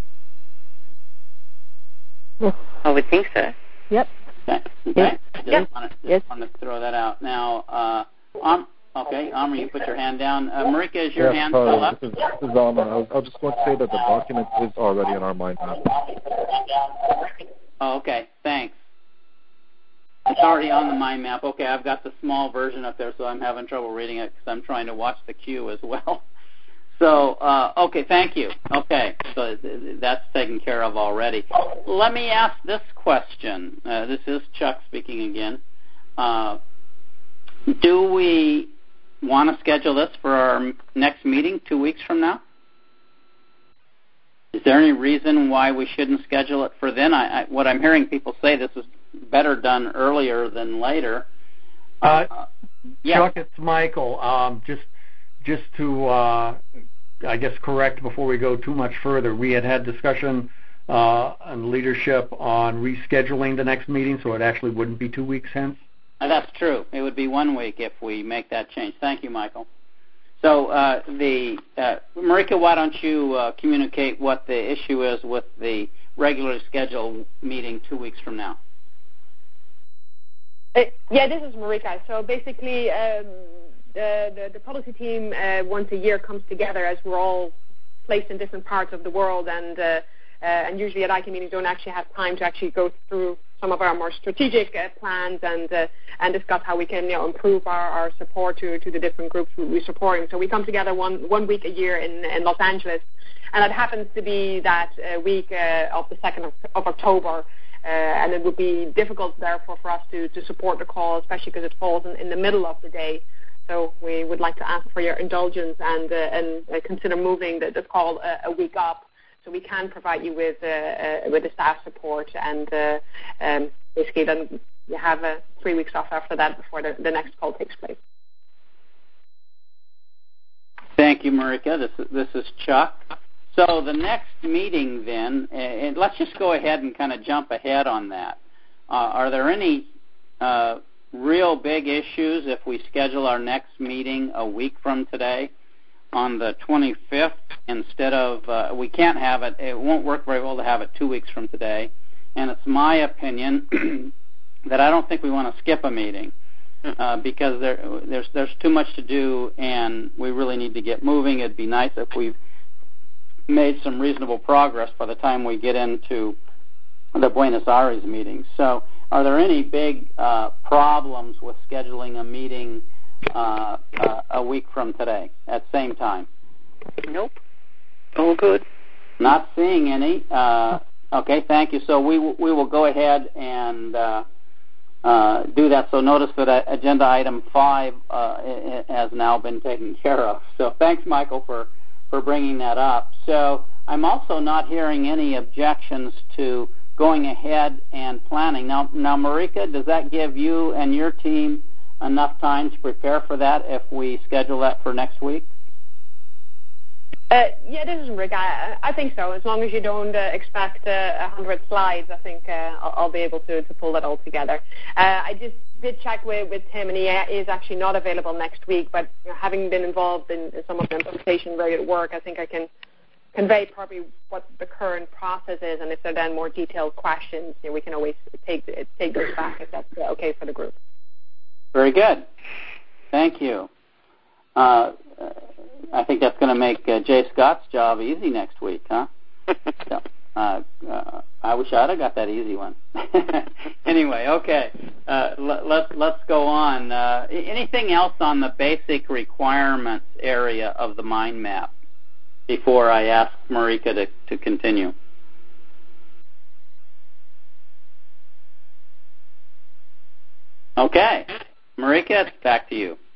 S7: Yes. I would think so.
S6: Yep.
S3: Okay. Okay.
S6: Yep.
S3: Just,
S6: Yep.
S3: Wanted, just
S6: yes.
S3: wanted to throw that out. Now, uh, um, okay, Amr, you put your hand down. Uh, Marika, is your
S9: yes,
S3: hand
S9: sorry,
S3: still up?
S9: This is, this is Amr. I was, I was just going to say that the document is already in our mind map.
S3: Oh, okay. Thanks. It's already on the mind map. Okay, I've got the small version up there, so I'm having trouble reading it because I'm trying to watch the queue as well. So, uh, okay, thank you. Okay, so that's taken care of already. Let me ask this question. Uh, this is Chuck speaking again. Uh, do we want to schedule this for our next meeting two weeks from now? Is there any reason why we shouldn't schedule it for then? I, I, what I'm hearing people say, this is better done earlier than later.
S8: Uh,
S3: uh, yeah.
S8: Chuck, it's Michael. Um, just just to, uh, I guess, correct before we go too much further, we had had discussion uh, on leadership on rescheduling the next meeting, so it actually wouldn't be two weeks hence.
S3: Uh, that's true. It would be one week if we make that change. Thank you, Michael. So, uh, the uh, Marika, why don't you uh, communicate what the issue is with the regularly scheduled meeting two weeks from now?
S5: Uh, yeah, this is Marika. So basically, um, the, the, the policy team uh, once a year comes together as we're all placed in different parts of the world, and uh, uh, and usually at I C A meetings don't actually have time to actually go through some of our more strategic uh, plans and uh, and discuss how we can you know, improve our, our support to, to the different groups we're supporting. So we come together one, one week a year in, in Los Angeles, and it happens to be that uh, week uh, of the second of, of October, uh, and it would be difficult, therefore, for us to, to support the call, especially because it falls in, in the middle of the day. So we would like to ask for your indulgence and, uh, and uh, consider moving the, the call a, a week up, so we can provide you with uh, uh, with the staff support, and uh, um, basically then you have uh, three weeks off after that before the, the next call takes place.
S3: Thank you, Marika. This is, this is Chuck. So the next meeting then, and let's just go ahead and kind of jump ahead on that. Uh, are there any uh, real big issues if we schedule our next meeting a week from today on the twenty-fifth instead of, uh, we can't have it, it won't work very well to have it two weeks from today, and it's my opinion that I don't think we want to skip a meeting uh, because there, there's, there's too much to do and we really need to get moving. It'd be nice if we've made some reasonable progress by the time we get into the Buenos Aires meeting. So are there any big uh, problems with scheduling a meeting uh, uh, a week from today at the same time?
S7: Nope. All good.
S3: Not seeing any. Uh, okay, thank you. So we, w- we will go ahead and uh, uh, do that. So notice that uh, agenda item five uh, has now been taken care of. So thanks, Michael, for, for bringing that up. So I'm also not hearing any objections to going ahead and planning. Now, now, Marika, does that give you and your team enough time to prepare for that if we schedule that for next week?
S5: Uh, yeah, this is Rick. I, I think so. As long as you don't uh, expect uh, one hundred slides, I think uh, I'll, I'll be able to, to pull that all together. Uh, I just did check with, with Tim, and he is actually not available next week, but you know, having been involved in, in some of the implementation-related work, I think I can convey probably what the current process is, and if there are then more detailed questions, you know, we can always take take those back if that's uh, okay for the group. Very good.
S3: Thank you. Uh, I think that's going to make uh, Jay Scott's job easy next week, huh? so, uh, uh, I wish I'd have got that easy one. Anyway, okay. Uh, let, let's let's go on. Uh, anything else on the basic requirements area of the mind map before I ask Marika to, to continue? Okay. Marika, back to you.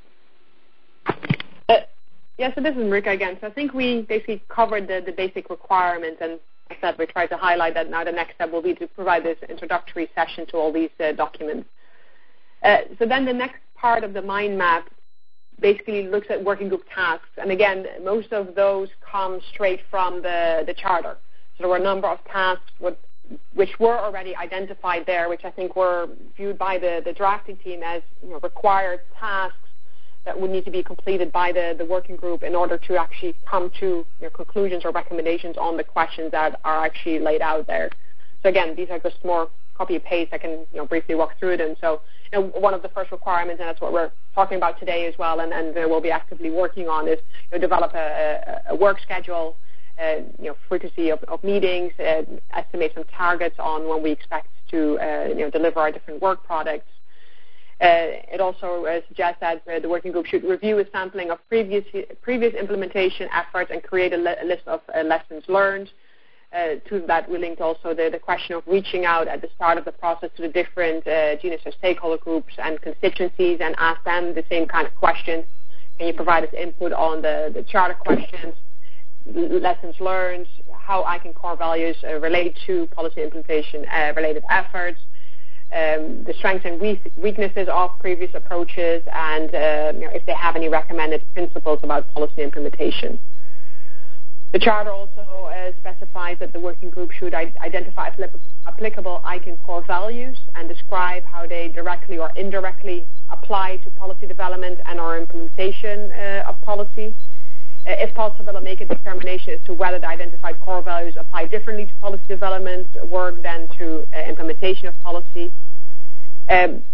S5: Uh, yeah, so this is Marika again. So I think we basically covered the, the basic requirements, and as I said, we tried to highlight that now the next step will be to provide this introductory session to all these uh, documents. Uh, so then the next part of the mind map basically looks at working group tasks. And again, most of those come straight from the, the charter. So there were a number of tasks with, which were already identified there, which I think were viewed by the, the drafting team as you know, required tasks that would need to be completed by the, the working group in order to actually come to you know, conclusions or recommendations on the questions that are actually laid out there. So again, these are just more copy and paste. I can you know, briefly walk through them. So you know, one of the first requirements, and that's what we're talking about today as well, and, and uh, we'll be actively working on, is you know, develop a, a, a work schedule, uh, you know, frequency of, of meetings, uh, estimate some targets on when we expect to uh, you know, deliver our different work products. Uh, it also uh, suggests that uh, the working group should review a sampling of previous previous implementation efforts and create a, li- a list of uh, lessons learned. Uh, to that, we linked also the, the question of reaching out at the start of the process to the different uh, G N S S stakeholder groups and constituencies and ask them the same kind of questions. Can you provide us input on the, the charter questions, lessons learned, how I C A N core values uh, relate to policy implementation uh, related efforts, um, the strengths and weaknesses of previous approaches, and uh, you know, if they have any recommended principles about policy implementation. The charter also uh, specifies that the working group should I- identify applicable I C A N core values and describe how they directly or indirectly apply to policy development and or implementation uh, of policy. Uh, if possible, make a determination as to whether the identified core values apply differently to policy development work than to uh, implementation of policy. Um, It's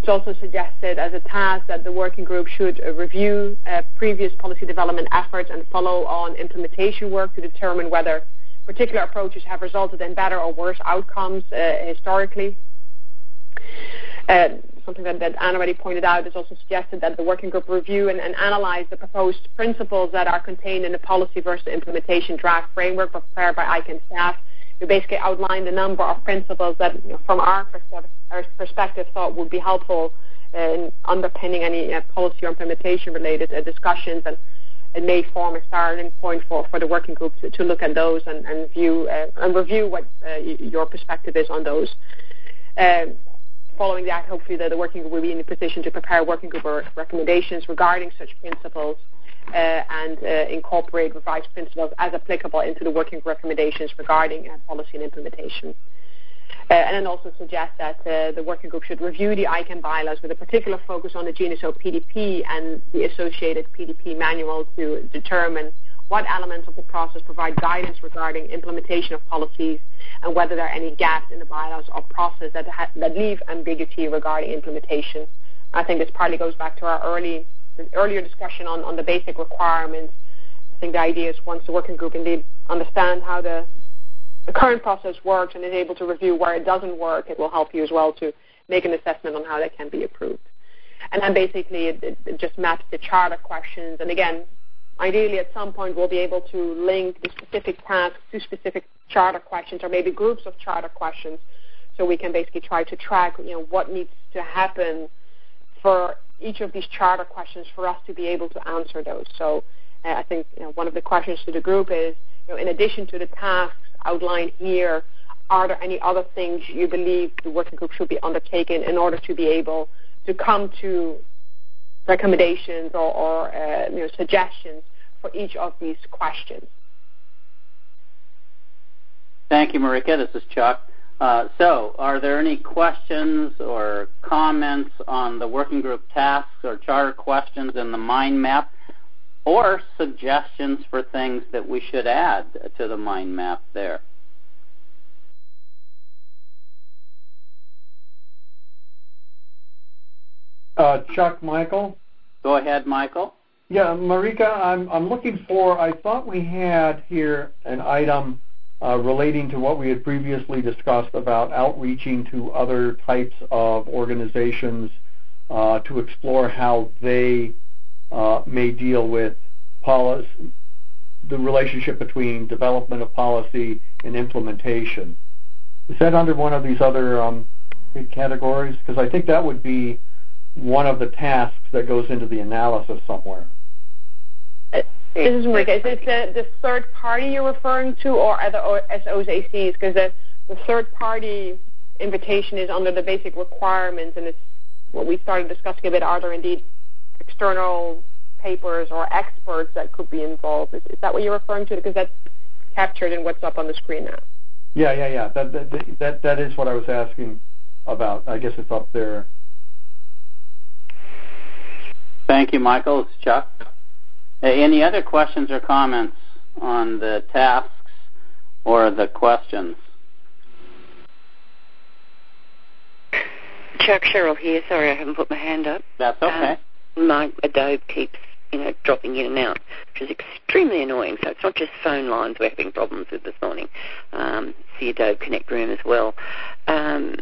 S5: also suggested as a task that the working group should uh, review uh, previous policy development efforts and follow on implementation work to determine whether particular approaches have resulted in better or worse outcomes uh, historically. Uh, something that, that Anne already pointed out is also suggested that the working group review and, and analyze the proposed principles that are contained in the policy versus implementation draft framework prepared by I C A N staff. We basically outlined a number of principles that, you know, from our perspective, our perspective, thought would be helpful in underpinning any uh, policy or implementation-related uh, discussions, and it may form a starting point for, for the working group to, to look at those and, and view uh, and review what uh, your perspective is on those. Uh, following that, hopefully the, the working group will be in a position to prepare working group recommendations regarding such principles uh, and uh, incorporate revised principles as applicable into the working group recommendations regarding uh, policy and implementation. Uh, and then also suggest that uh, the working group should review the I C A N bylaws with a particular focus on the G N S O P D P and the associated P D P manual to determine what elements of the process provide guidance regarding implementation of policies and whether there are any gaps in the bylaws or process that, ha- that leave ambiguity regarding implementation. I think this partly goes back to our early, earlier discussion on, on the basic requirements. I think the idea is once the working group indeed understand how the the current process works and is able to review where it doesn't work, it will help you as well to make an assessment on how that can be improved. And then basically it, it, it just maps the charter questions. And again, ideally at some point we'll be able to link the specific tasks to specific charter questions or maybe groups of charter questions, so we can basically try to track, you know, what needs to happen for each of these charter questions for us to be able to answer those. So uh, I think, you know, one of the questions to the group is, you know, in addition to the tasks outlined here, are there any other things you believe the working group should be undertaking in order to be able to come to recommendations or, or uh, you know, suggestions for each of these questions?
S3: Thank you, Marika. This is Chuck. Uh, so, are there any questions or comments on the working group tasks or charter questions in the mind map, or suggestions for things that we should add to the mind map there?
S8: Uh, Chuck, Michael?
S3: Go ahead, Michael.
S8: Yeah, Marika, I'm, I'm looking for, I thought we had here an item uh, relating to what we had previously discussed about outreaching to other types of organizations uh, to explore how they uh, may deal with policy, the relationship between development of policy and implementation. Is that under one of these other um, big categories? Because I think that would be one of the tasks that goes into the analysis somewhere.
S5: Uh, this is Marika. Is this the, the third party you're referring to, or other S Os A Cs? Because the, the third party invitation is under the basic requirements, and it's what we started discussing a bit. Are there indeed external papers or experts that could be involved? Is, is that what you're referring to? Because that's captured in what's up on the screen now.
S8: Yeah, yeah, yeah. That that that, that is what I was asking about. I guess it's up there.
S3: Thank you, Michael. It's Chuck. Any other questions or comments on the tasks or the questions?
S7: Chuck, Cheryl here. Sorry, I haven't put my hand up.
S3: That's okay.
S7: Uh, my Adobe keeps, you know, dropping in and out, which is extremely annoying. So it's not just phone lines we're having problems with this morning. Um, it's the Adobe Connect room as well. Um,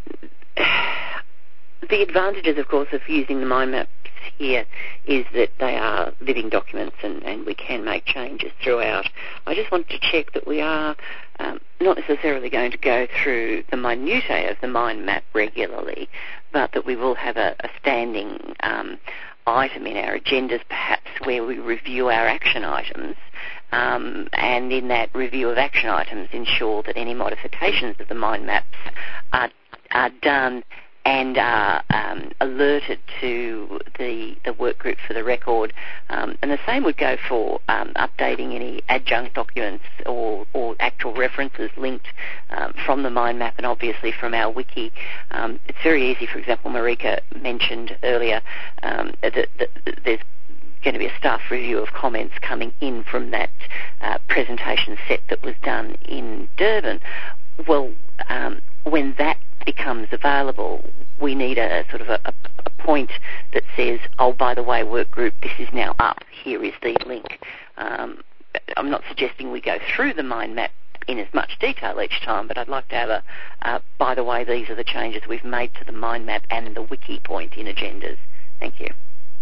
S7: the advantages, of course, of using the mind maps here is that they are living documents and, and we can make changes throughout. I just want to check that we are um, not necessarily going to go through the minutiae of the mind map regularly, but that we will have a, a standing um, item in our agendas perhaps where we review our action items, um, and in that review of action items ensure that any modifications of the mind maps are, are done and are um, alerted to the, the work group for the record. Um, and the same would go for um, updating any adjunct documents or, or actual references linked um, from the mind map and obviously from our wiki. Um, it's very easy. For example, Marika mentioned earlier um, that, that, that there's going to be a staff review of comments coming in from that uh, presentation set that was done in Durban. Well, um, when that becomes available, we need a sort of a, a, a point that says, oh, by the way, work group, this is now up. Here is the link. Um, I'm not suggesting we go through the mind map in as much detail each time, but I'd like to have a, uh, by the way, these are the changes we've made to the mind map and the wiki point in agendas. Thank you.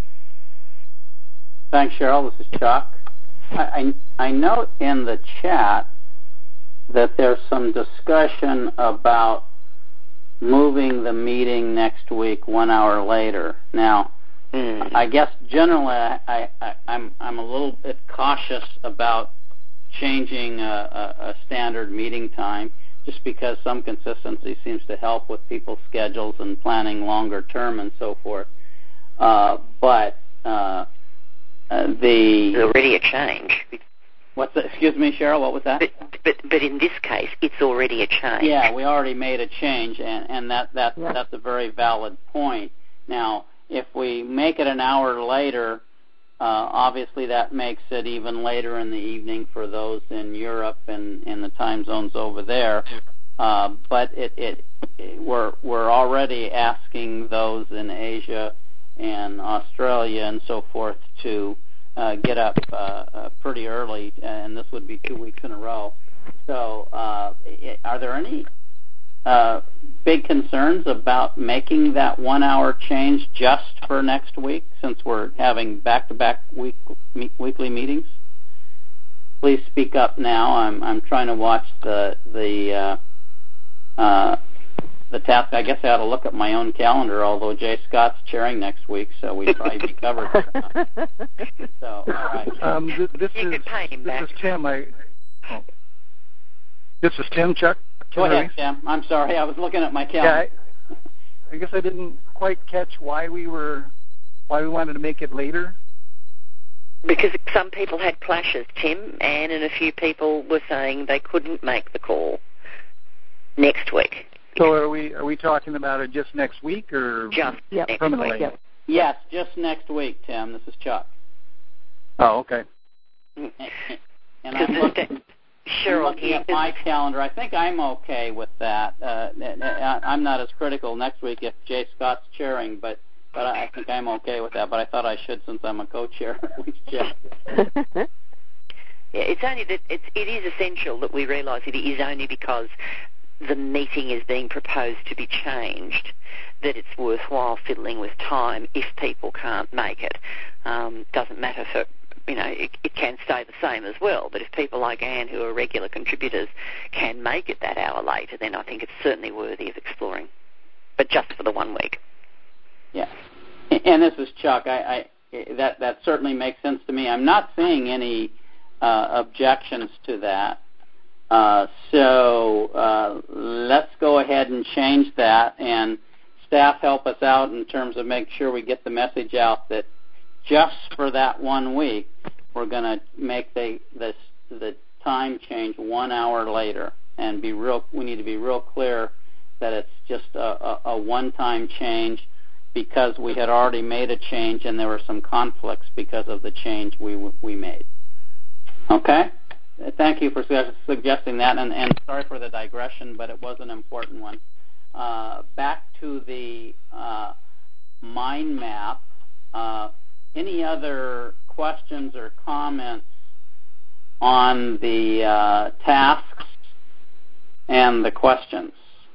S3: Thanks, Cheryl. This is Chuck. I, I, I note in the chat that there's some discussion about moving the meeting next week one hour later. Now, mm. I guess generally I, I, I'm, I'm a little bit cautious about changing a, a, a standard meeting time just because some consistency seems to help with people's schedules and planning longer term and so forth. Uh, but uh, uh, the...
S7: There's already a change.
S3: What's that? Excuse me, Cheryl, what was that?
S7: But, but but in this case, it's already a change.
S3: Yeah, we already made a change, and, and that, that yeah. that's a very valid point. Now, if we make it an hour later, uh, obviously that makes it even later in the evening for those in Europe and in the time zones over there. Uh, but it, it, it we're we're already asking those in Asia and Australia and so forth to Uh, get up uh, uh, pretty early, and this would be two weeks in a row. So uh, are there any uh, big concerns about making that one-hour change just for next week since we're having back-to-back week, me- weekly meetings? Please speak up now. I'm, I'm trying to watch the the uh, uh, the task. I guess I ought to look at my own calendar, although Jay Scott's chairing next week, so we'd probably be covered. So, all right.
S4: Um, th- this
S7: you
S4: is
S7: could pay him
S4: this
S7: back.
S4: is Tim. I, oh. This is Tim, Chuck.
S3: Go ahead, Tim. I'm sorry. I was looking at my calendar.
S4: Yeah, I, I guess I didn't quite catch why we were why we wanted to make it later.
S7: Because some people had clashes, Tim, and, and a few people were saying they couldn't make the call next week.
S4: So are we are we talking about it just next week or
S7: just
S4: yep.
S7: next
S4: permanently?
S7: week?
S4: Yep.
S3: Yes, just next week, Tim. This is Chuck.
S4: Oh, okay.
S3: And, and I'm looking, I'm looking at my calendar. I think I'm okay with that. Uh, I'm not as critical next week if Jay Scott's chairing, but but I think I'm okay with that. But I thought I should since I'm a co-chair.
S7: Yeah, it's only that it's, it is essential that we realise it is only because the meeting is being proposed to be changed that it's worthwhile fiddling with time if people can't make it. Um, doesn't matter for, you know, it, it can stay the same as well, but if people like Anne, who are regular contributors, can make it that hour later, then I think it's certainly worthy of exploring, but just for the one week.
S3: Yeah, and this is Chuck. I, I that, that certainly makes sense to me. I'm not seeing any uh, objections to that. Uh, so uh, let's go ahead and change that, and staff help us out in terms of making sure we get the message out that just for that one week, we're going to make the, the the time change one hour later, and be real. We need to be real clear that it's just a, a, a one-time change because we had already made a change, and there were some conflicts because of the change we we made. Okay. Thank you for suggesting that, and, and sorry for the digression, but it was an important one. Uh, back to the uh, mind map. Uh, any other questions or comments on the uh, tasks and the questions?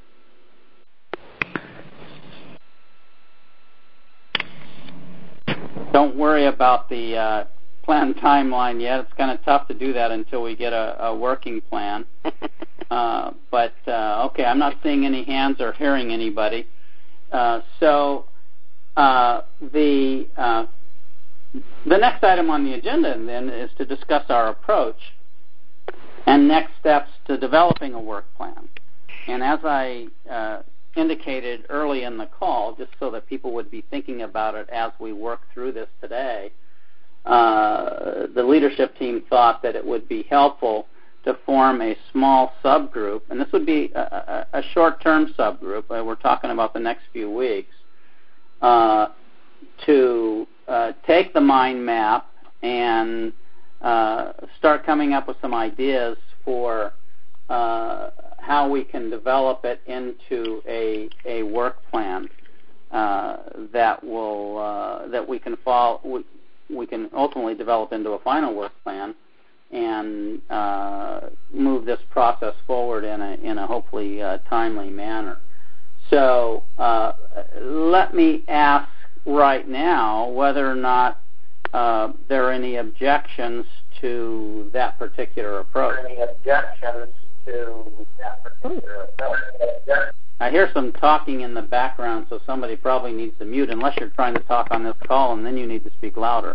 S3: Don't worry about the uh, plan timeline yet. It's kind of tough to do that until we get a, a working plan. Uh, but, uh, okay, I'm not seeing any hands or hearing anybody. Uh, so uh, the uh, the next item on the agenda then is to discuss our approach and next steps to developing a work plan. And as I uh, indicated early in the call, just so that people would be thinking about it as we work through this today, Uh, the leadership team thought that it would be helpful to form a small subgroup, and this would be a, a, a short-term subgroup. Uh, we're talking about the next few weeks, uh, to uh, take the mind map and uh, start coming up with some ideas for uh, how we can develop it into a a work plan uh, that will uh, that we can follow. We, we can ultimately develop into a final work plan and uh, move this process forward in a in a hopefully uh, timely manner. So uh, let me ask right now whether or not uh, there are any objections to that particular approach. Any objections to that particular approach? I hear some talking in the background, so somebody probably needs to mute, unless you're trying to talk on this call, and then you need to speak louder.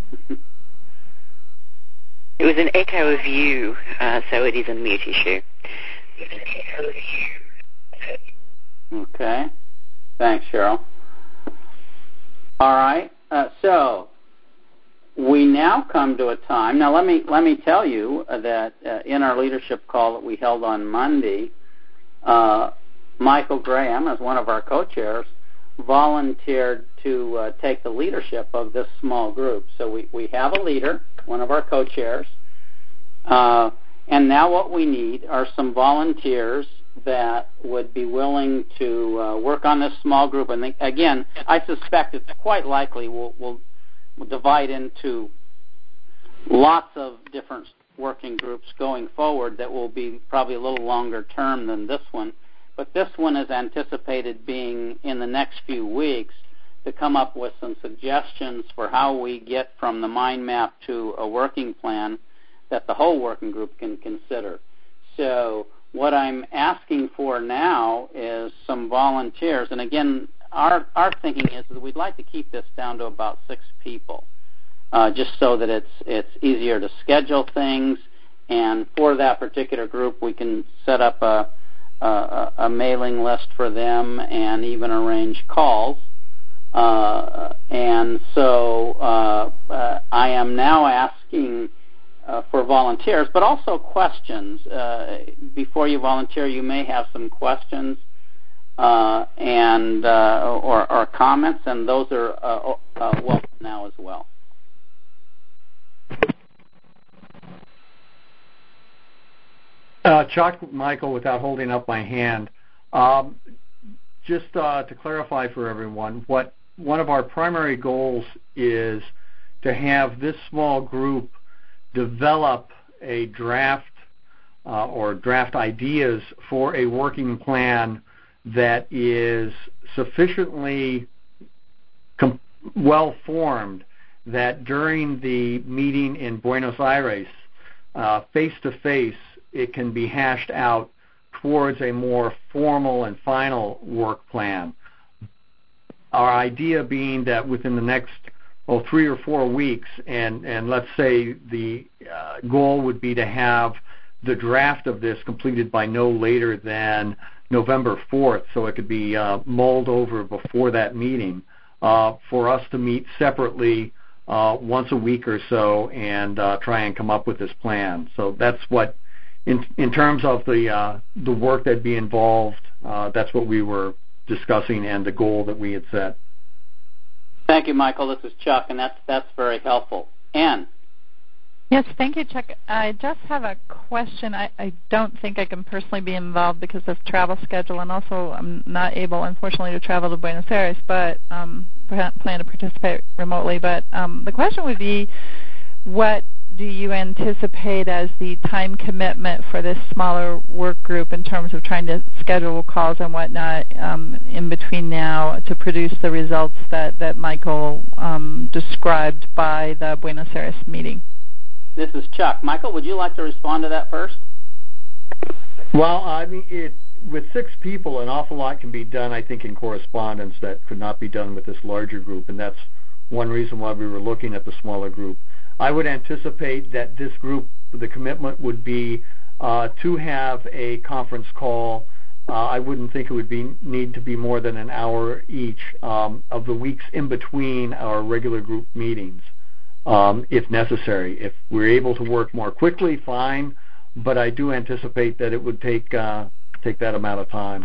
S7: It was an echo of you, uh, so it is a mute issue.
S3: Okay. Thanks, Cheryl. All right. Uh, so we now come to a time. Now, let me let me tell you that uh, in our leadership call that we held on Monday, uh, Michael Graham, as one of our co-chairs, volunteered to uh, take the leadership of this small group. So we, we have a leader, one of our co-chairs, uh, and now what we need are some volunteers that would be willing to uh, work on this small group. And again, I suspect it's quite likely we'll, we'll, we'll divide into lots of different working groups going forward that will be probably a little longer term than this one. But this one is anticipated being in the next few weeks to come up with some suggestions for how we get from the mind map to a working plan that the whole working group can consider. So what I'm asking for now is some volunteers. And again, our, our thinking is that we'd like to keep this down to about six people, uh, just so that it's, it's easier to schedule things. And for that particular group, we can set up a, a, a mailing list for them and even arrange calls. Uh, and so uh, uh, I am now asking uh, for volunteers, but also questions. Uh, before you volunteer, you may have some questions uh, and uh, or, or comments, and those are uh, uh, welcome now as well.
S8: Uh, Chuck, Michael, without holding up my hand, um, just uh, to clarify for everyone, what one of our primary goals is to have this small group develop a draft uh, or draft ideas for a working plan that is sufficiently com- well-formed that during the meeting in Buenos Aires, uh, face-to-face, it can be hashed out towards a more formal and final work plan. Our idea being that within the next oh, three or four weeks, and, and let's say the uh, goal would be to have the draft of this completed by no later than November fourth, so it could be uh, mulled over before that meeting, uh, for us to meet separately uh, once a week or so and uh, try and come up with this plan. So that's what, in, in terms of the, uh, the work that'd be involved, uh, that's what we were discussing and the goal that we had set.
S3: Thank you, Michael. This is Chuck, and that's that's very helpful. Ann.
S6: Yes, thank you, Chuck. I just have a question. I, I don't think I can personally be involved because of travel schedule, and also I'm not able, unfortunately, to travel to Buenos Aires, but um, plan to participate remotely. But um, the question would be, what do you anticipate as the time commitment for this smaller work group in terms of trying to schedule calls and whatnot um, in between now to produce the results that, that Michael um, described by the Buenos Aires meeting?
S3: This is Chuck. Michael, would you like to respond to that first?
S8: Well, I mean, it, with six people, an awful lot can be done, I think, in correspondence that could not be done with this larger group, and that's one reason why we were looking at the smaller group. I would anticipate that this group, the commitment would be uh, to have a conference call. Uh, I wouldn't think it would be need to be more than an hour each um, of the weeks in between our regular group meetings, um, if necessary. If we're able to work more quickly, fine, but I do anticipate that it would take uh, take that amount of time.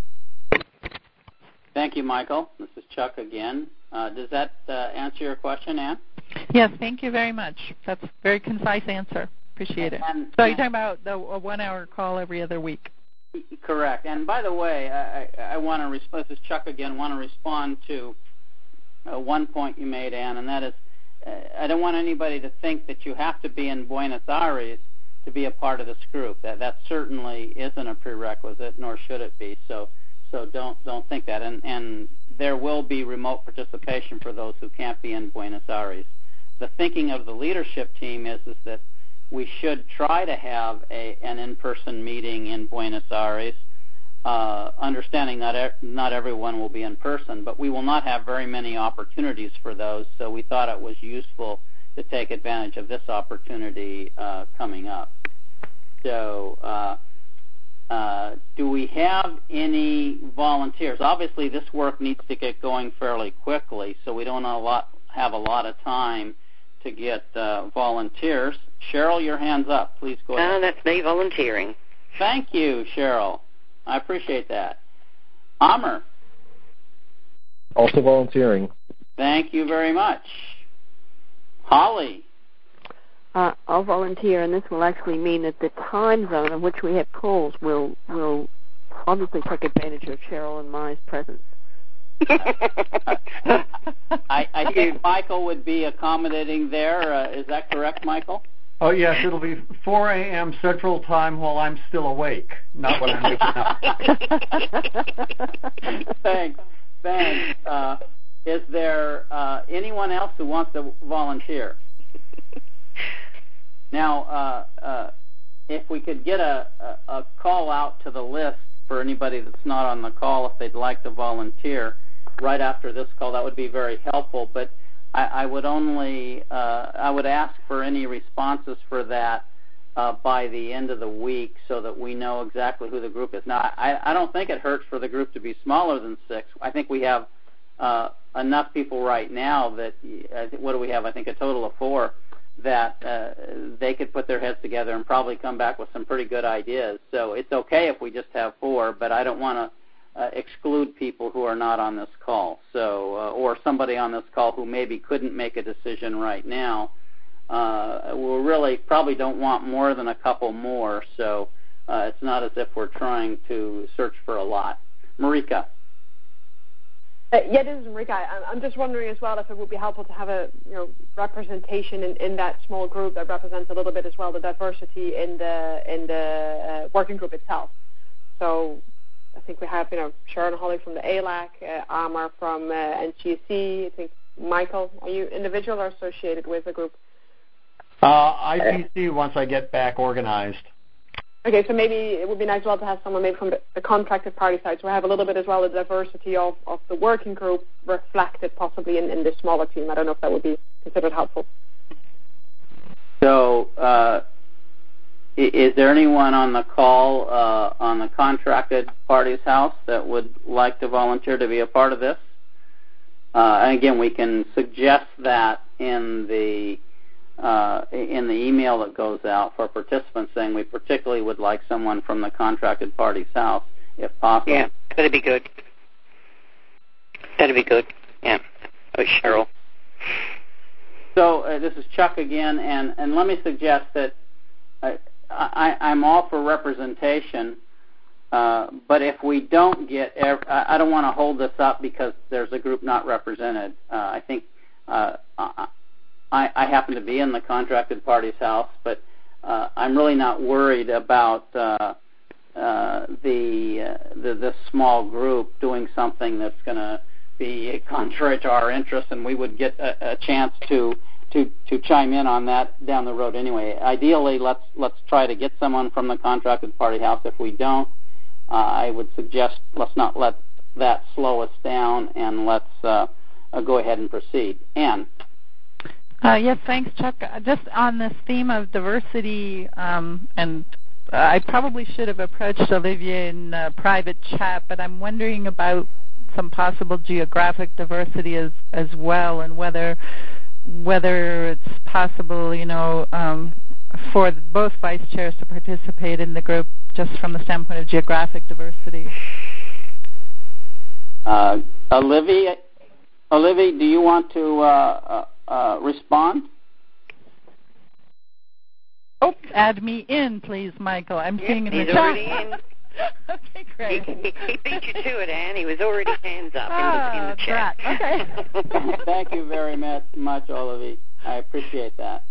S3: Thank you, Michael. This is Chuck again. Uh, does that uh, answer your question, Ann?
S6: Yes, thank you very much. That's a very concise answer. Appreciate it.
S3: And,
S6: so you're talking about the, a one-hour call every other week?
S3: Correct. And by the way, I, I want to respond. This is Chuck again. Want to respond to uh, one point you made, Ann, and that is, uh, I don't want anybody to think that you have to be in Buenos Aires to be a part of this group. That that certainly isn't a prerequisite, nor should it be. So so don't don't think that. And and there will be remote participation for those who can't be in Buenos Aires. The thinking of the leadership team is is that we should try to have a, an in-person meeting in Buenos Aires, uh, understanding that e- not everyone will be in person, but we will not have very many opportunities for those, so we thought it was useful to take advantage of this opportunity uh, coming up. So uh, uh, do we have any volunteers? Obviously, this work needs to get going fairly quickly, so we don't have a lot, have a lot of time to get uh, volunteers. Cheryl, your hand's up. Please go ahead.
S7: Oh, that's me volunteering.
S3: Thank you, Cheryl. I appreciate that. Amr.
S9: Also volunteering.
S3: Thank you very much. Holly.
S10: Uh, I'll volunteer, and this will actually mean that the time zone in which we have calls will will obviously take advantage of Cheryl and my presence.
S3: I, I think Michael would be accommodating there. Uh, is that correct, Michael?
S8: Oh, yes, it'll be four a.m. Central Time while I'm still awake, not when I'm waking up.
S3: Thanks. Thanks. Uh, is there uh, anyone else who wants to volunteer? Now, uh, uh, if we could get a, a, a call out to the list for anybody that's not on the call, if they'd like to volunteer right after this call, that would be very helpful. But I, I would only, uh, I would ask for any responses for that uh, by the end of the week so that we know exactly who the group is. Now, I, I don't think it hurts for the group to be smaller than six. I think we have uh, enough people right now that, uh, what do we have? I think a total of four, that uh, they could put their heads together and probably come back with some pretty good ideas. So it's okay if we just have four, but I don't want to uh, exclude people who are not on this call. So, uh, or somebody on this call who maybe couldn't make a decision right now. Uh, we really probably don't want more than a couple more, so uh, it's not as if we're trying to search for a lot. Marika.
S5: Uh, yeah, this is Marika. I'm just wondering as well if it would be helpful to have a you know representation in, in that small group that represents a little bit as well the diversity in the in the uh, working group itself. So I think we have you know Sharon Holly from the A L A C, uh, Amar from uh, N C S C. I think Michael, are you individual or associated with the group?
S8: Uh, I P C once I get back organized.
S5: Okay, so maybe it would be nice as well to have someone maybe from the, the contracted party side, so we have a little bit as well the diversity of, of the working group reflected possibly in, in this smaller team. I don't know if that would be considered helpful.
S3: So uh, is there anyone on the call uh, on the contracted party's house that would like to volunteer to be a part of this? Uh, and again, we can suggest that in the Uh, in the email that goes out for participants saying we particularly would like someone from the contracted party's house, if possible.
S7: Yeah, that'd be good. That'd be good. Yeah. Oh, Cheryl.
S3: So uh, this is Chuck again, and, and let me suggest that I, I, I'm all for representation, uh, but if we don't get, ev- I don't want to hold this up because there's a group not represented. Uh, I think uh, I, I happen to be in the contracted party's house, but uh, I'm really not worried about uh, uh, the, uh, the the small group doing something that's going to be contrary to our interests, and we would get a, a chance to, to to chime in on that down the road anyway. Ideally, let's let's try to get someone from the contracted party house. If we don't, uh, I would suggest let's not let that slow us down, and let's uh, uh, go ahead and proceed. Anne.
S6: Uh, yes, thanks, Chuck. Just on this theme of diversity, um, and I probably should have approached Olivier in a private chat, but I'm wondering about some possible geographic diversity as as well, and whether whether it's possible, you know, um, for both vice chairs to participate in the group, just from the standpoint of geographic diversity.
S3: Uh, Olivier, Olivier, do you want to Uh, Uh, respond?
S6: Oh, add me in, please, Michael. I'm
S7: yep,
S6: seeing in the
S7: he's
S6: chat.
S7: already in.
S6: Okay, great.
S7: He, he, he beat you to it, Anne. He was already hands up
S6: oh,
S7: in, the, in the chat.
S6: Okay.
S3: Thank you very much, much, all of you. I appreciate that.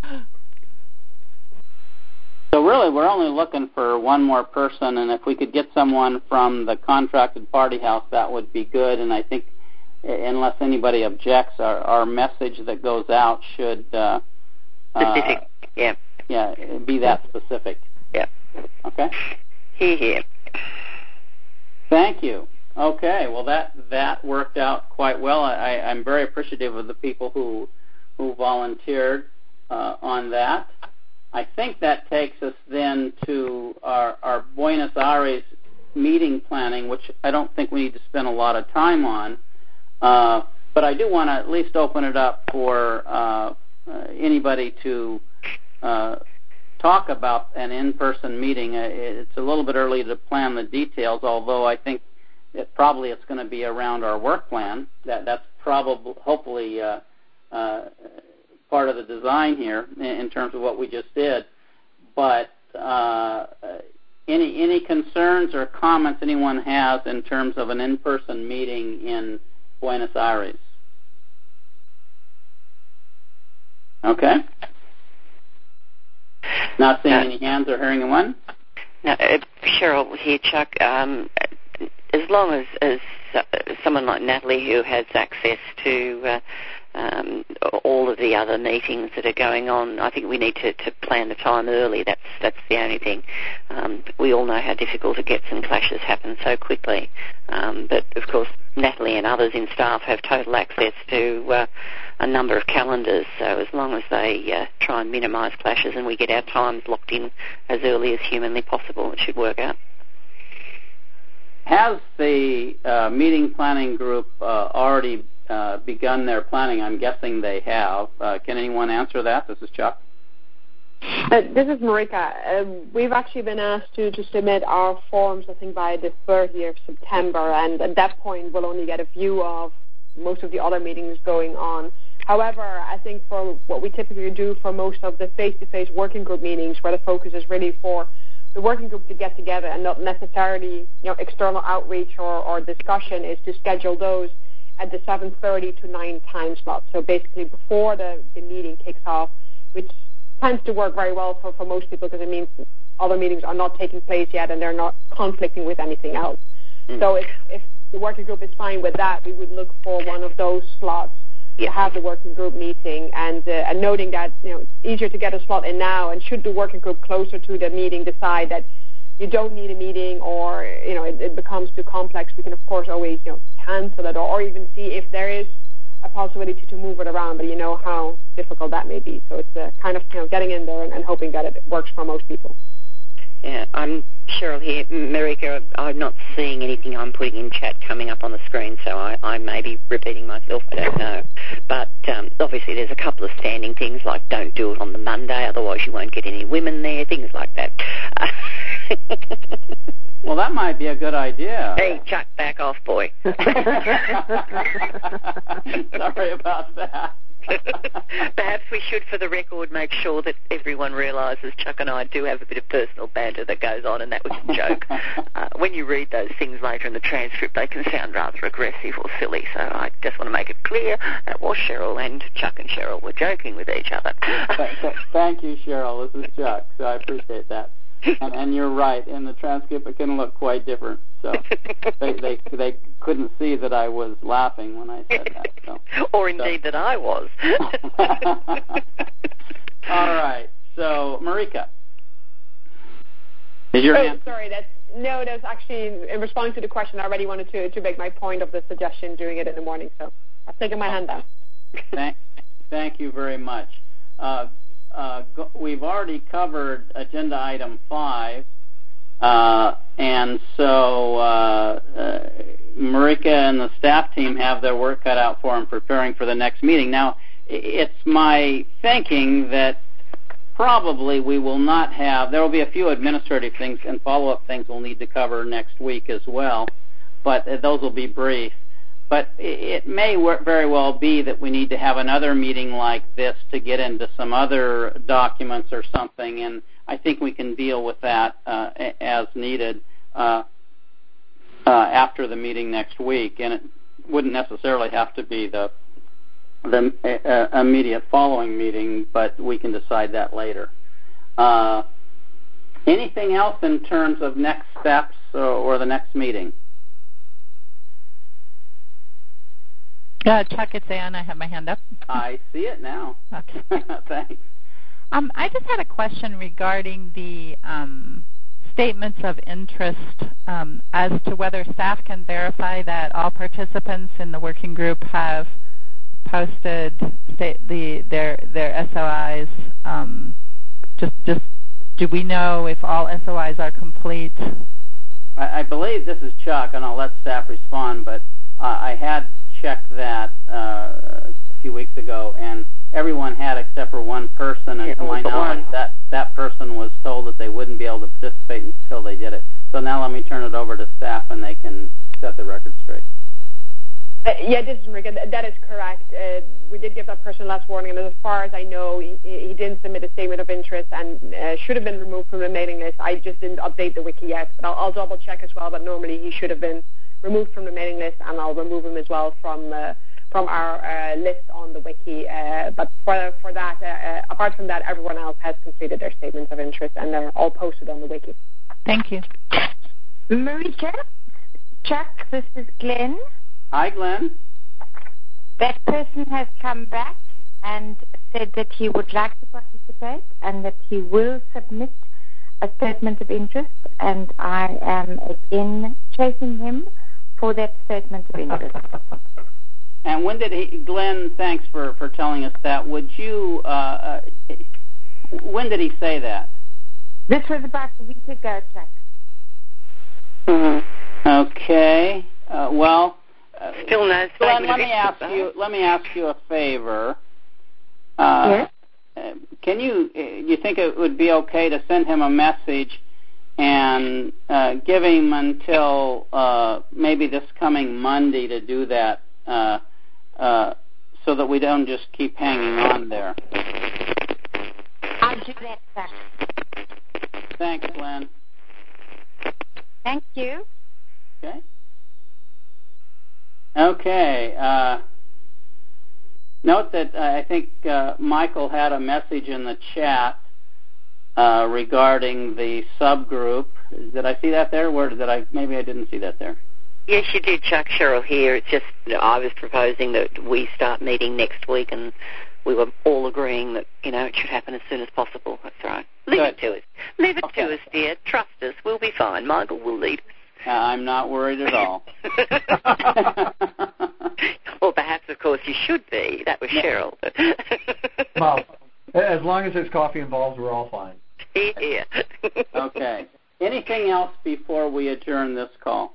S3: So really, we're only looking for one more person, and if we could get someone from the contracted party house, that would be good. And I think, unless anybody objects, our, our message that goes out should uh,
S7: specific,
S3: uh,
S7: yeah,
S3: yeah, be that specific.
S7: Yeah.
S3: Okay.
S7: Here, here.
S3: Thank you. Okay. Well, that that worked out quite well. I, I'm very appreciative of the people who who volunteered uh, on that. I think that takes us then to our, our Buenos Aires meeting planning, which I don't think we need to spend a lot of time on. Uh, but I do want to at least open it up for uh, uh, anybody to uh, talk about an in-person meeting. Uh, it's a little bit early to plan the details, although I think it probably it's going to be around our work plan. That that's probably, hopefully, uh, uh, part of the design here in, in terms of what we just did. But uh, any any concerns or comments anyone has in terms of an in-person meeting in Buenos Aires? Okay. Not seeing any hands or hearing one?
S7: No, uh, Cheryl here, Chuck. Um, as long as, as uh, someone like Natalie, who has access to uh, um, all of the other meetings that are going on, I think we need to, to plan the time early. That's that's the only thing. Um, we all know how difficult it gets and clashes happen so quickly. Um, but, of course, Natalie and others in staff have total access to uh, a number of calendars, so as long as they uh, try and minimise clashes and we get our times locked in as early as humanly possible, it should work out.
S3: Has the uh, meeting planning group uh, already uh, begun their planning? I'm guessing they have. Uh, can anyone answer that? This is Chuck.
S5: Uh, this is Marika. Um, we've actually been asked to, to submit our forms, I think, by the thirtieth of September, and at that point we'll only get a view of most of the other meetings going on. However, I think for what we typically do for most of the face-to-face working group meetings, where the focus is really for the working group to get together and not necessarily, you know, external outreach or, or discussion, is to schedule those at the seven thirty to nine time slot. So basically before the, the meeting kicks off, which tends to work very well for, for most people because it means other meetings are not taking place yet and they're not conflicting with anything else. Mm. So if, if the working group is fine with that, we would look for one of those slots to have the working group meeting, and, uh, and noting that, you know, it's easier to get a slot in now, and should the working group closer to the meeting decide that you don't need a meeting or, you know, it, it becomes too complex, we can, of course, always, you know, cancel it or, or even see if there is a possibility to move it around, but you know how difficult that may be. So it's uh, kind of, you know, getting in there and, and hoping that it works for most people.
S7: Yeah, I'm Cheryl here. Marika, I'm not seeing anything I'm putting in chat coming up on the screen, so I, I may be repeating myself, I don't know. But um, obviously there's a couple of standing things like don't do it on the Monday, otherwise you won't get any women there, things like that.
S3: Well, that might be a good idea.
S7: Hey, Chuck, back off, boy.
S3: Sorry about that.
S7: Perhaps we should, for the record, make sure that everyone realises Chuck and I do have a bit of personal banter that goes on, and that was a joke. Uh, when you read those things later in the transcript, they can sound rather aggressive or silly, so I just want to make it clear that was Cheryl, and Chuck and Cheryl were joking with each other.
S3: Thank you, Cheryl. This is Chuck, so I appreciate that. And, and you're right. In the transcript, it can look quite different. So they, they they couldn't see that I was laughing when I said that. So.
S7: Or indeed so. That I was.
S3: All right. So, Marika. Is your
S5: oh,
S3: hand?
S5: Sorry, that's, no, that's actually, in responding to the question, I already wanted to, to make my point of the suggestion doing it in the morning. So I've taken my hand down.
S3: Thank, thank you very much. Uh, Uh, go, we've already covered agenda item five, uh, and so uh, uh, Marika and the staff team have their work cut out for them preparing for the next meeting. Now, it's my thinking that probably we will not have, there will be a few administrative things and follow-up things we'll need to cover next week as well, but those will be brief. But it may very well be that we need to have another meeting like this to get into some other documents or something, and I think we can deal with that uh, as needed. Uh, uh, after the meeting next week, and it wouldn't necessarily have to be the the uh, immediate following meeting, but we can decide that later. Uh, anything else in terms of next steps or, or the next meeting?
S6: Uh, Chuck, it's Ann. I have my hand up.
S3: I see it now.
S6: Okay.
S3: Thanks.
S6: Um, I just had a question regarding the um, statements of interest um, as to whether staff can verify that all participants in the working group have posted state the their their S O Is. Um, just just do we know if all S O Is are complete?
S3: I, I believe this is Chuck, and I'll let staff respond. But uh, I had checked that uh, a few weeks ago, and everyone had except for one person. And to my knowledge, that that person was told that they wouldn't be able to participate until they did it. So now let me turn it over to staff, and they can set the record straight.
S5: Uh, yeah, this is Marika. That is correct. Uh, we did give that person last warning, and as far as I know, he, he didn't submit a statement of interest and uh, should have been removed from the mailing list. I just didn't update the wiki yet, but I'll, I'll double check as well. But normally he should have been removed from the mailing list, and I'll remove him as well from uh, from our uh, list on the wiki. Uh, but for for that, uh, uh, apart from that, everyone else has completed their statements of interest, and they're all posted on the wiki.
S6: Thank you.
S2: Marika, Chuck, this is Glenn.
S3: Hi, Glenn.
S2: That person has come back and said that he would like to participate and that he will submit a statement of interest, and I am again chasing him for that statement of interest.
S3: And when did he, Glenn, thanks for, for telling us that. Would you, uh, uh, when did he say that?
S2: This was about a week ago, Chuck.
S3: Mm-hmm. Okay. Uh, well, uh,
S7: still no
S3: Glenn, let me ask you, let me ask you a favor. Uh, yes? Can you, you think it would be okay to send him a message and uh, give him until uh, maybe this coming Monday to do that, uh, uh, so that we don't just keep hanging on there?
S2: I'll do that, sir.
S3: Thanks, Glenn.
S2: Thank you.
S3: Okay. Okay. Uh, note that uh, I think uh, Michael had a message in the chat uh, regarding the subgroup. Did I see that there? Where did I? Maybe I didn't see that there.
S7: Yes, you did, Chuck. Cheryl here. It's just, you know, I was proposing that we start meeting next week, and we were all agreeing that, you know, it should happen as soon as possible. That's right. Leave
S3: Good.
S7: it to us. Leave it
S3: Okay.
S7: to us, dear. Trust us. We'll be fine. Michael will lead us.
S3: Uh, I'm not worried at all.
S7: Well, perhaps, of course, you should be. That was Cheryl.
S8: Well, as long as there's coffee involved, we're all fine.
S7: Yeah.
S3: Okay. Anything else before we adjourn this call?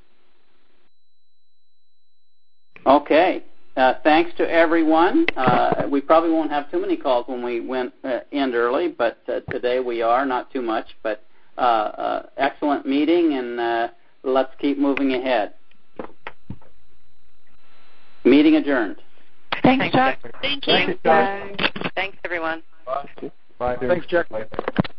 S3: Okay. Uh, thanks to everyone. Uh, we probably won't have too many calls when we went uh, end early, but uh, today we are, not too much. But uh, uh, excellent meeting, and uh, let's keep moving ahead. Meeting adjourned.
S6: Thanks, Chuck.
S7: Thank you.
S8: Thank you, Chuck.
S7: Thanks, everyone.
S9: Bye. Bye.
S4: Thanks, Chuck.